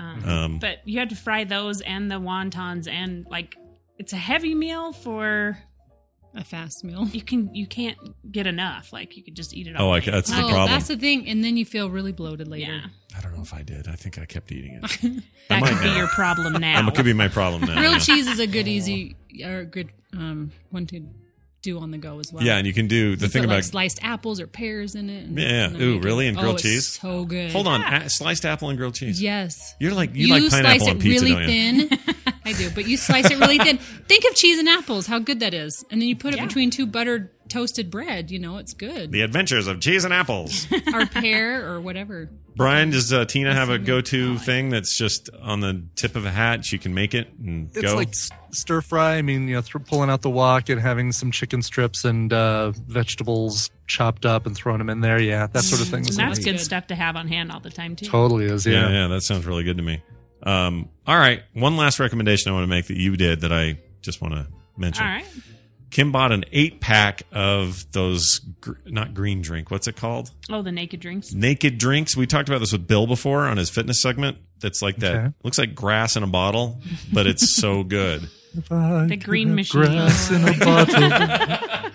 But you have to fry those and the wontons, and like it's a heavy meal for a fast meal. You can't get enough. Like you could just eat it Oh, all. like, that's the Oh, problem. that's the thing, and then you feel really bloated later. Yeah. I don't know if I did. I think I kept eating it. That might could be now. your problem now. That could be my problem now. Grilled yeah. cheese is a good, easy, or good one to do on the go as well. Yeah, and you can do the You thing put, about like sliced apples or pears in it. And, yeah. and then Ooh, make it- really? And grilled it's cheese? so good. Hold on, sliced apple and grilled cheese. Yes. You're like you like pineapple slice on it pizza, really don't you? thin. I do, but you slice it really thin. Think of cheese and apples, how good that is, and then you put it between 2 buttered toasted bread. You know, it's good. The Adventures of Cheese and Apples. Or pear or whatever. Brian, does Tina have a go-to thing that's just on the tip of a hat? She can make it and It's go. like stir fry. I mean, pulling out the wok and having some chicken strips and vegetables chopped up and throwing them in there. Yeah, that sort of thing. And is that's nice. good stuff to have on hand all the time too. Totally is. Yeah. yeah, that sounds really good to me. All right, one last recommendation I want to make that you did that I just want to mention. All right. Kim bought an 8-pack of those, not green drink. What's it called? Oh, the naked drinks. Naked drinks. We talked about this with Bill before on his fitness segment. That's like that. Okay. Looks like grass in a bottle, but it's so good. The green machine. Grass in a bottle.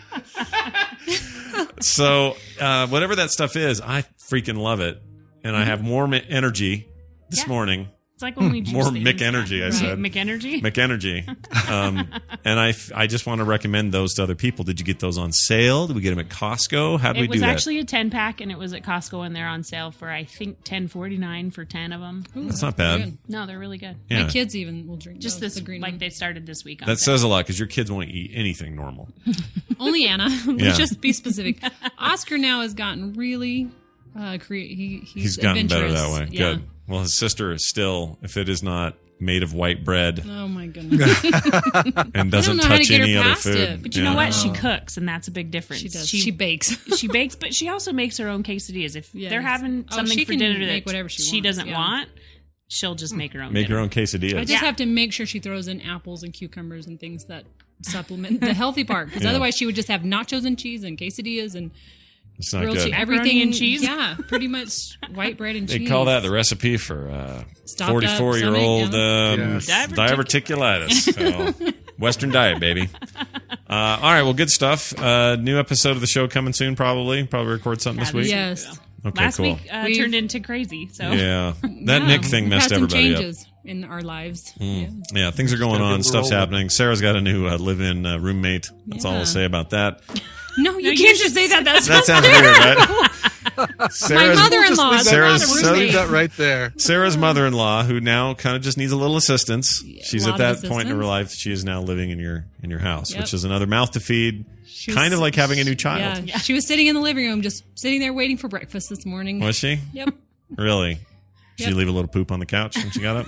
So whatever that stuff is, I freaking love it, and I have more energy this morning. It's like when we juice More things. Mick energy, I said. Mick energy. Mick energy. And I just want to recommend those to other people. Did you get those on sale? Did we get them at Costco? How did we It do was that? actually a 10-pack, and it was at Costco, and they're on sale for I think $10.49 for 10 of them. That's not bad. No, they're really good. Yeah. My kids even will drink Just those, this, the green like one. they started this week. On That sale. says a lot because your kids won't eat anything normal. Only Anna. Yeah. Let's just be specific. Oscar now has gotten really He's gotten better that way. Yeah. Good. Well, his sister is still, if it is not made of white bread Oh my goodness. and doesn't know how to touch get her any other past food. it. But you know what? She cooks, and that's a big difference. She does. She bakes. She bakes, but she also makes her own quesadillas. If Yes. they're having Oh, something she for can dinner make that whatever she wants, doesn't yeah. want, she'll just make her own. Make dinner. her own quesadillas. I just have to make sure she throws in apples and cucumbers and things that supplement the healthy part, because Yeah. otherwise she would just have nachos and cheese and quesadillas and It's not grilled good. cheese, Macaroni everything and cheese? Yeah, pretty much white bread and They cheese. call that the recipe for Stopped up 44-year-old stomach, diverticulitis. So, Western diet, baby. All right, well, good stuff. New episode of the show coming soon, probably. Probably record something this week. Yes. Okay, Last cool. week turned into crazy. So Yeah, that Nick thing We've messed had some everybody up. changes in our lives. Yeah, things are going gotta on. get Stuff's rolling. happening. Sarah's got a new live-in roommate. That's all I'll Yeah. say about that. No, you can't just say that. That That sounds sounds weird, right? My Sarah's, mother-in-law. Just Sarah's- leave Sarah's- leave that right there. Sarah's mother-in-law, who now kind of just needs a little assistance. She's lot at of that point in her assistance. life. She is now living in your house, Yep. which is another mouth to feed. She Kind was- of like having a new child. Yeah, she was sitting in the living room, just sitting there waiting for breakfast this morning. Was she? Yep. Really? Did she Yep. leave a little poop on the couch when she got up?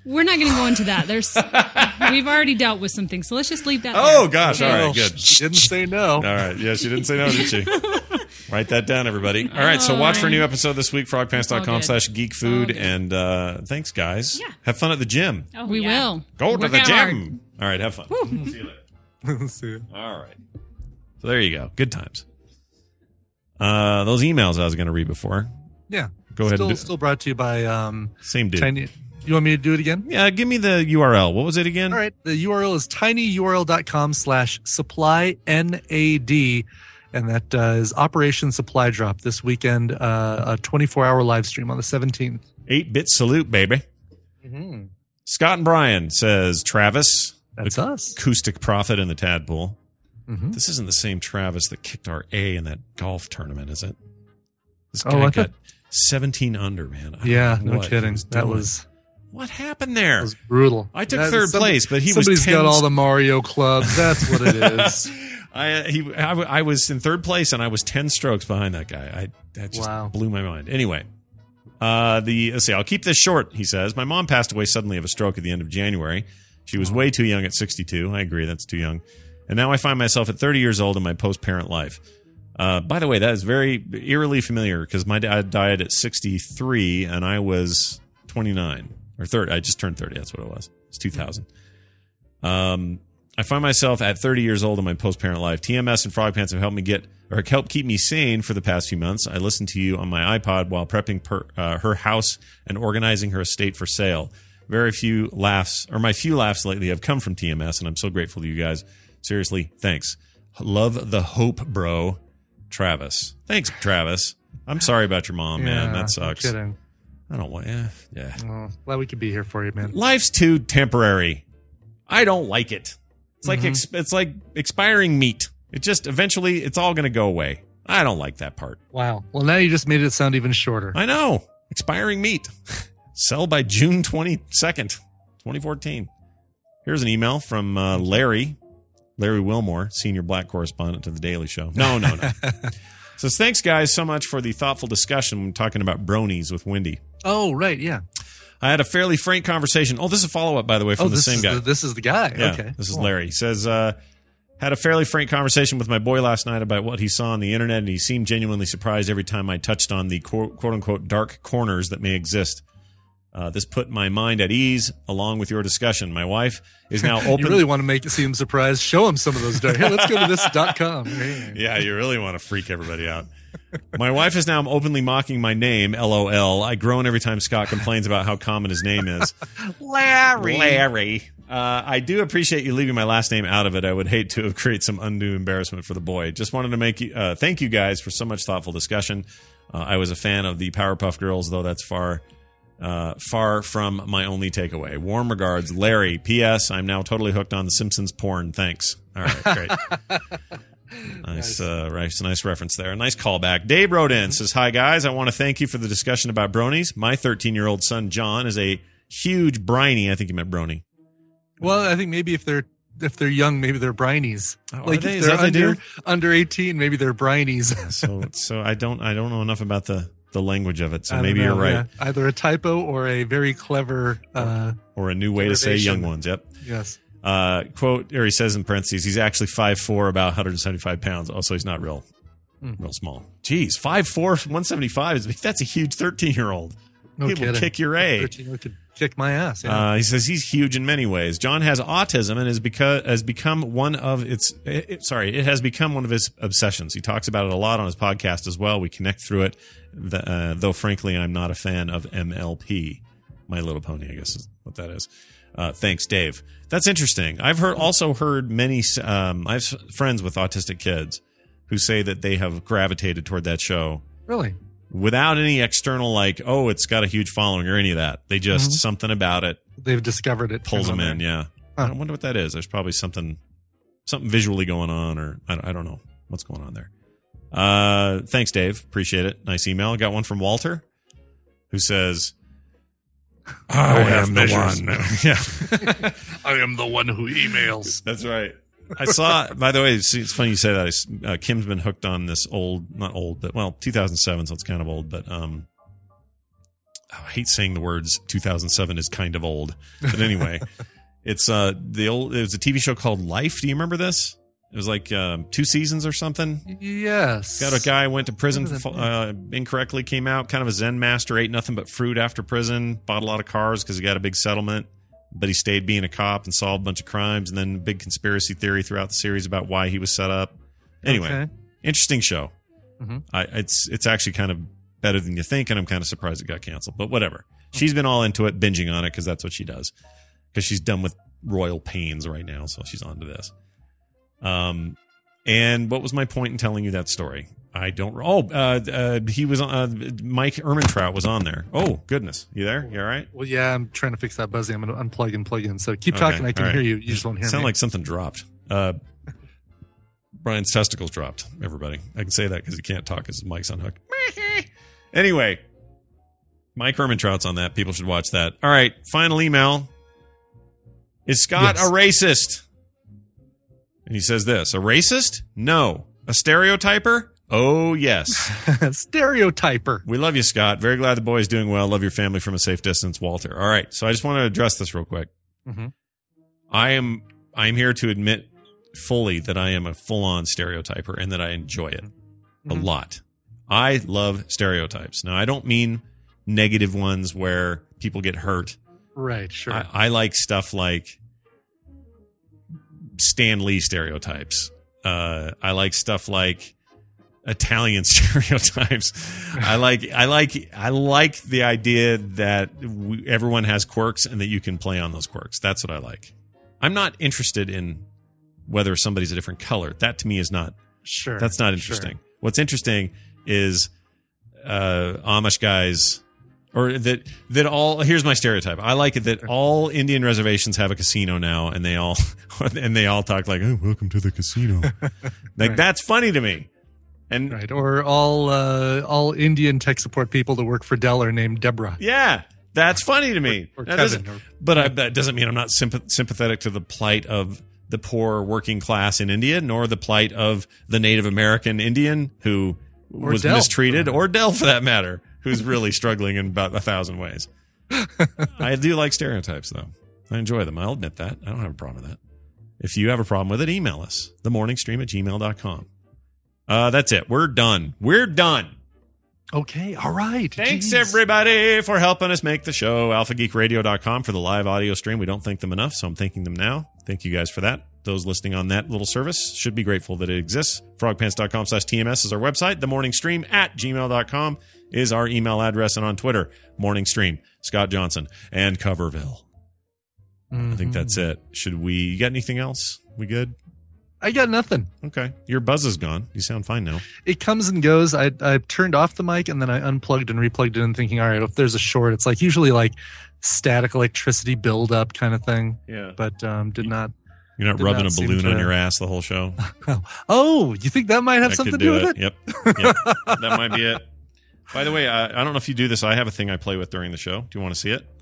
We're not going to go into that. We've already dealt with some things, so let's just leave that. Oh, there. gosh. Okay. All right, good. She didn't say no. All right. Yeah, she didn't say no, did she? Write that down, everybody. All right, so watch for a new episode this week, frogpants.com/geekfood. And thanks, guys. Yeah. Have fun at the gym. Oh, We will. Go to Work the out gym. hard. All right, have fun. See you later. See ya. All right. So there you go. Good times. Those emails I was going to read before. Yeah. Go ahead. Still brought to you by Same dude. Tiny. You want me to do it again? Yeah, give me the URL. What was it again? All right. The URL is tinyurl.com/supply_NAD. And that is Operation Supply Drop this weekend, a 24-hour live stream on the 17th. 8-bit salute, baby. Mm-hmm. Scott and Brian says, Travis. That's us. Acoustic Prophet in the Tadpole. Mm-hmm. This isn't the same Travis that kicked our A in that golf tournament, is it? This Oh, guy I got thought- 17 under, man. I don't Yeah, know no what he kidding. was That doing. was What happened there? That was brutal. I took third place, but he was somebody's 10 got all the Mario clubs. That's what it is. I was in third place, and I was 10 strokes behind that guy. That just blew my mind. Anyway, let's see. I'll keep this short. He says, my mom passed away suddenly of a stroke at the end of January. She was way too young at 62. I agree, that's too young. And now I find myself at 30 years old in my post-parent life. By the way, that is very eerily familiar because my dad died at 63, and I was 29 or 30. I just turned 30. That's what it was. It's 2000. I find myself at 30 years old in my post-parent life. TMS and Frog Pants have helped keep me sane for the past few months. I listened to you on my iPod while prepping her house and organizing her estate for sale. My few laughs lately have come from TMS, and I'm so grateful to you guys. Seriously, thanks. Love the hope, bro. Travis. Thanks, Travis. I'm sorry about your mom, man. That sucks. No kidding. I don't want. Yeah. Oh, glad we could be here for you, man. Life's too temporary. I don't like it. It's like it's like expiring meat. It just eventually it's all going to go away. I don't like that part. Wow. Well, now you just made it sound even shorter. I know. Expiring meat. Sell by June 22nd, 2014. Here's an email from Larry Wilmore, senior black correspondent to The Daily Show. No. Says, thanks, guys, so much for the thoughtful discussion when talking about bronies with Wendy. Oh, right, yeah. I had a fairly frank conversation. Oh, this is a follow-up, by the way, from the same guy. This is the guy. Yeah, okay. This is Larry. He says, had a fairly frank conversation with my boy last night about what he saw on the internet, and he seemed genuinely surprised every time I touched on the quote-unquote dark corners that may exist. This put my mind at ease, along with your discussion. My wife is now open. You really want to make it seem surprised? Show him some of those dark. Here, let's go to this.com. Yeah, you really want to freak everybody out. My wife is now openly mocking my name, LOL. I groan every time Scott complains about how common his name is. Larry. I do appreciate you leaving my last name out of it. I would hate to have created some undue embarrassment for the boy. Just wanted to make you thank you guys for so much thoughtful discussion. I was a fan of the Powerpuff Girls, though that's far from my only takeaway. Warm regards, Larry. P.S. I'm now totally hooked on the Simpsons porn. Thanks. All right, great. Nice reference there. Nice callback. Dave wrote in, says, hi, guys. I want to thank you for the discussion about bronies. My 13-year-old son, John, is a huge briny. I think he meant brony. Well, I think maybe if they're young, maybe they're brinies. Like if they're under 18, maybe they're brinies. So I don't know enough about the language of it. So maybe you're right. Yeah. Either a typo or a very clever or a new way to say young ones. Yep. Yes. Quote, or he says in parentheses, he's actually 5'4", about 175 pounds. Also, he's not real small. Jeez, 5'4", 175. That's a huge 13-year-old. No he kidding. will kick your A. 13-year-old could kick my ass. Yeah. He says he's huge in many ways. John has autism and has become one of his obsessions. He talks about it a lot on his podcast as well. We connect through it, though frankly, I'm not a fan of MLP. My Little Pony, I guess is what that is. Thanks, Dave. That's interesting. I've heard many. I have friends with autistic kids who say that they have gravitated toward that show. Really? Without any external, like, oh, it's got a huge following or any of that. They just, something about it. They've discovered it. Pulls them in, yeah. Huh. I wonder what that is. There's probably something visually going on, or I don't know what's going on there. Thanks, Dave. Appreciate it. Nice email. Got one from Walter, who says, I am the one. Yeah. I am the one who emails. That's right. I saw, by the way, it's funny you say that. Kim's been hooked on this 2007, so it's kind of old, but I hate saying the words 2007 is kind of old, but anyway, it was a TV show called Life. Do you remember this? It was like 2 seasons or something. Yes. Got a guy went to prison incorrectly, came out, kind of a Zen master, ate nothing but fruit after prison, bought a lot of cars because he got a big settlement, but he stayed being a cop and solved a bunch of crimes, and then a big conspiracy theory throughout the series about why he was set up. Anyway, interesting show. Mm-hmm. It's actually kind of better than you think, and I'm kind of surprised it got canceled, but whatever. She's been all into it, binging on it because that's what she does, because she's done with royal pains right now, so she's on to this. And what was my point in telling you that story? I don't. He was on. Mike Ehrmantraut was on there. Oh goodness, you there? You all right? Well, yeah, I'm trying to fix that buzzing. I'm going to unplug and plug in. So keep talking. I can hear you. You just won't hear me. Sound like something dropped. Brian's testicles dropped. Everybody, I can say that because he can't talk because his mic's unhooked. Anyway, Mike Ehrmantraut's on that. People should watch that. All right, final email. Is Scott a racist? And he says this: a racist? No. A stereotyper? Oh, yes. Stereotyper. We love you, Scott. Very glad the boy is doing well. Love your family from a safe distance, Walter. All right. So I just want to address this real quick. Mm-hmm. I am here to admit fully that I am a full-on stereotyper and that I enjoy it a lot. I love stereotypes. Now, I don't mean negative ones where people get hurt. Right, sure. I like stuff like Stan Lee stereotypes. I like stuff like Italian stereotypes. I like the idea that everyone has quirks and that you can play on those quirks. That's what I like. I'm not interested in whether somebody's a different color. That to me is not sure. That's not interesting. Sure. What's interesting is Amish guys. Or that all. Here's my stereotype. I like it that all Indian reservations have a casino now, and they all talk like, "Oh, welcome to the casino." Like that's funny to me. And right, or all Indian tech support people that work for Dell are named Deborah. Yeah, that's funny to me. Or Kevin. That doesn't mean I'm not sympathetic to the plight of the poor working class in India, nor the plight of the Native American Indian who was Dell. mistreated, or Dell for that matter, who's really struggling in about 1,000 ways. I do like stereotypes, though. I enjoy them. I'll admit that. I don't have a problem with that. If you have a problem with it, email us. themorningstream@gmail.com. That's it. We're done. We're done. Okay. All right. Thanks, everybody, for helping us make the show. AlphaGeekRadio.com for the live audio stream. We don't thank them enough, so I'm thanking them now. Thank you guys for that. Those listening on that little service should be grateful that it exists. Frogpants.com/TMS is our website. themorningstream@gmail.com is our email address, and on Twitter, Morningstream, Scott Johnson, and Coverville. I think that's it. You got anything else? We good? I got nothing. Okay. Your buzz is gone. You sound fine now. It comes and goes. I turned off the mic and then I unplugged and replugged it in thinking, all right, if there's a short, it's like usually like static electricity buildup kind of thing. Yeah. But did not. You're not rubbing a balloon on your ass the whole show? Oh, you think that might have something to do with it? Yep. That might be it. By the way, I don't know if you do this. I have a thing I play with during the show. Do you want to see it?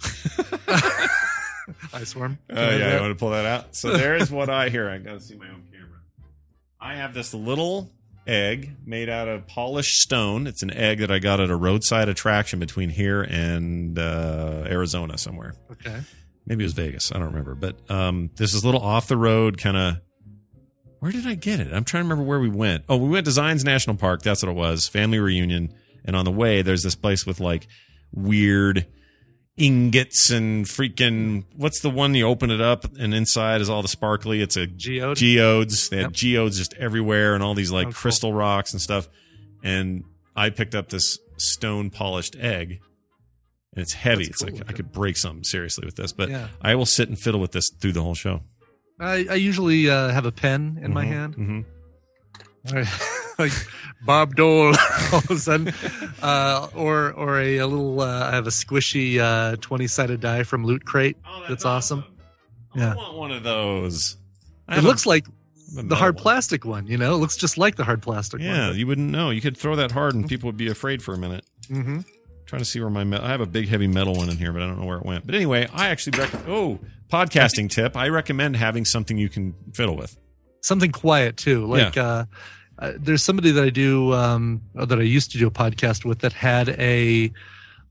Ice worm. Yeah, you want to pull that out? So there's what I hear. I got to see my own camera. I have this little egg made out of polished stone. It's an egg that I got at a roadside attraction between here and Arizona somewhere. Okay. Maybe it was Vegas. I don't remember. But this is a little off the road kind of. Where did I get it? I'm trying to remember where we went. Oh, we went to Zions National Park. That's what it was. Family reunion. And on the way, there's this place with like weird ingots and freaking, what's the one you open it up and inside is all the sparkly? It's a geodes. They had geodes just everywhere and all these like crystal rocks and stuff. And I picked up this stone polished egg. And it's heavy. It's cool. Like I could break something seriously with this, but I will sit and fiddle with this through the whole show. I usually have a pen in my hand. Mm-hmm. Like Bob Dole all of a sudden. Or a little, I have a squishy 20-sided die from Loot Crate. That's awesome. I want one of those. It looks like the hard plastic one, you know? It looks just like the hard plastic one. Yeah, you wouldn't know. You could throw that hard and people would be afraid for a minute. Mm-hmm. Trying to see where I have a big heavy metal one in here, but I don't know where it went. But anyway, I actually podcasting tip. I recommend having something you can fiddle with. Something quiet too. Like there's somebody that I do that I used to do a podcast with that had a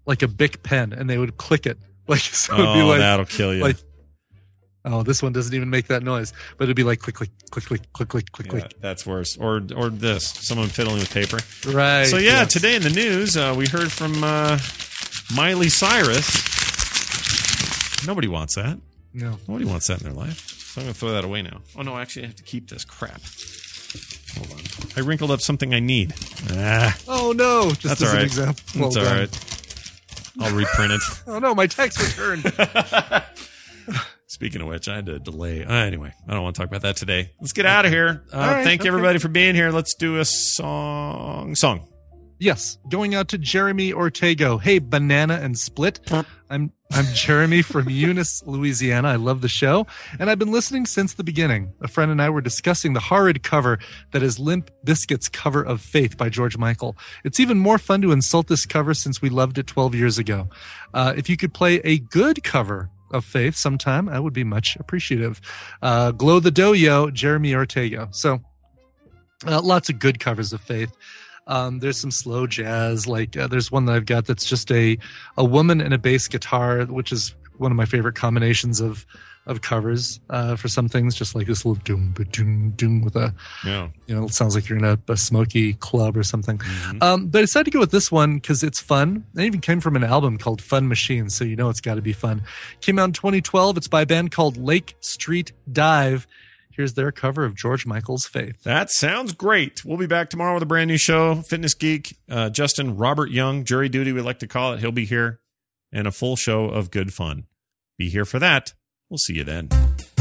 like a Bic pen, and they would click it. Like, so it'd be like, that'll kill you. Like, oh, this one doesn't even make that noise, but it'd be like click, click, click, click, click, click, click, click. That's worse. Or this, someone fiddling with paper. Right. So today in the news, we heard from Miley Cyrus. Nobody wants that. No. Nobody wants that in their life. So I'm going to throw that away now. Oh, no, actually, I have to keep this. Crap. Hold on. I wrinkled up something I need. Oh, no. Just That's as all right. an example. That's all right. I'll reprint it. Oh, no, my text returned. Speaking of which, I had to delay. Anyway, I don't want to talk about that today. Let's get out of here. right, Thank you, everybody, for being here. Let's do a song. Yes, going out to Jeremy Ortego. Hey, Banana and Split. I'm Jeremy from Eunice, Louisiana. I love the show, and I've been listening since the beginning. A friend and I were discussing the horrid cover that is Limp Bizkit's cover of Faith by George Michael. It's even more fun to insult this cover since we loved it 12 years ago. If you could play a good cover of Faith sometime, I would be much appreciative. Glow the Doyo, Jeremy Ortego. So lots of good covers of Faith. There's some slow jazz, like there's one that I've got that's just a woman and a bass guitar, which is one of my favorite combinations of covers for some things, just like this little doom doom doom with a it sounds like you're in a smoky club or something. But I decided to go with this one because it's fun. It even came from an album called Fun Machine, so you know it's got to be fun. Came out in 2012. It's by a band called Lake Street Dive. Here's their cover of George Michael's Faith. That sounds great. We'll be back tomorrow with a brand new show. Fitness Geek, Justin Robert Young, Jury Duty, we like to call it. He'll be here, and a full show of good fun. Be here for that. We'll see you then.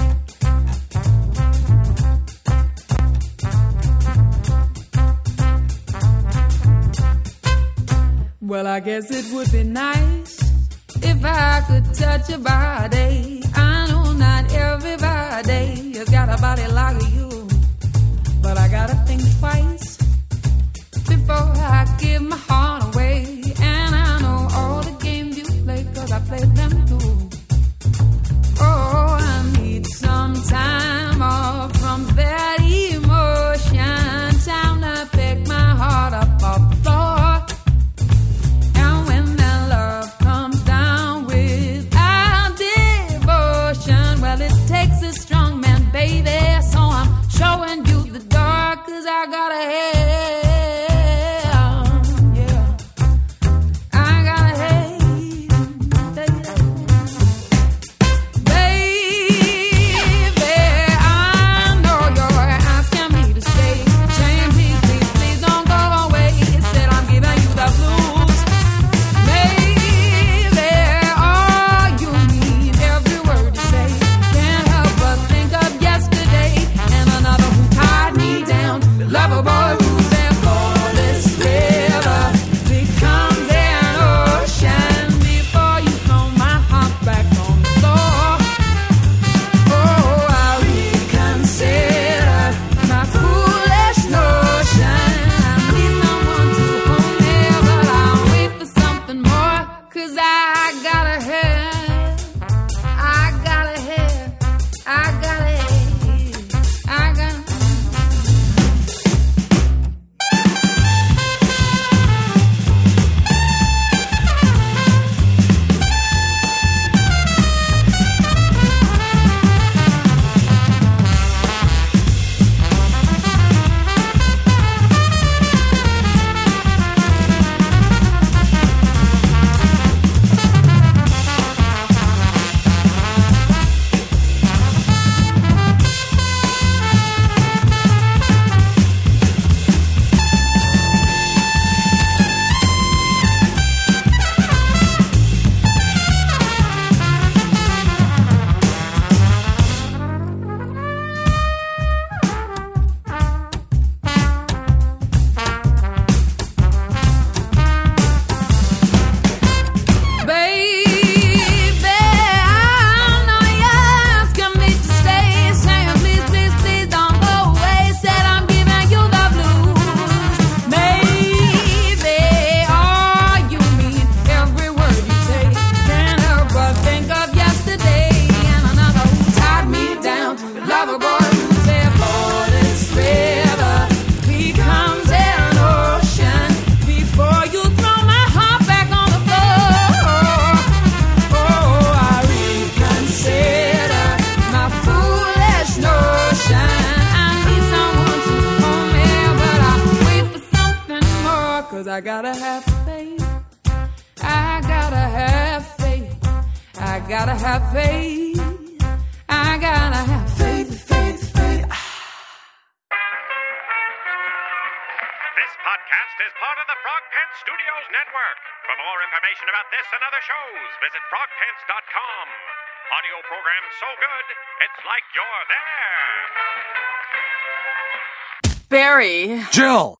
Well, I guess it would be nice if I could touch your body. I know not everybody has got a body like you, but I gotta think twice before I give my heart away. And I know all the games you play, 'cause I played them too. Oh, I need some time off from that emotion, time to pick my heart up off the floor. And when that love comes down without devotion, well, it takes a strong man, baby, so I'm I gotta have faith. I gotta have faith. I gotta have faith. I gotta have faith, faith, faith. This podcast is part of the Frog Pants Studios Network. For more information about this and other shows, visit frogpants.com. Audio program so good, it's like you're there. Barry. Jill.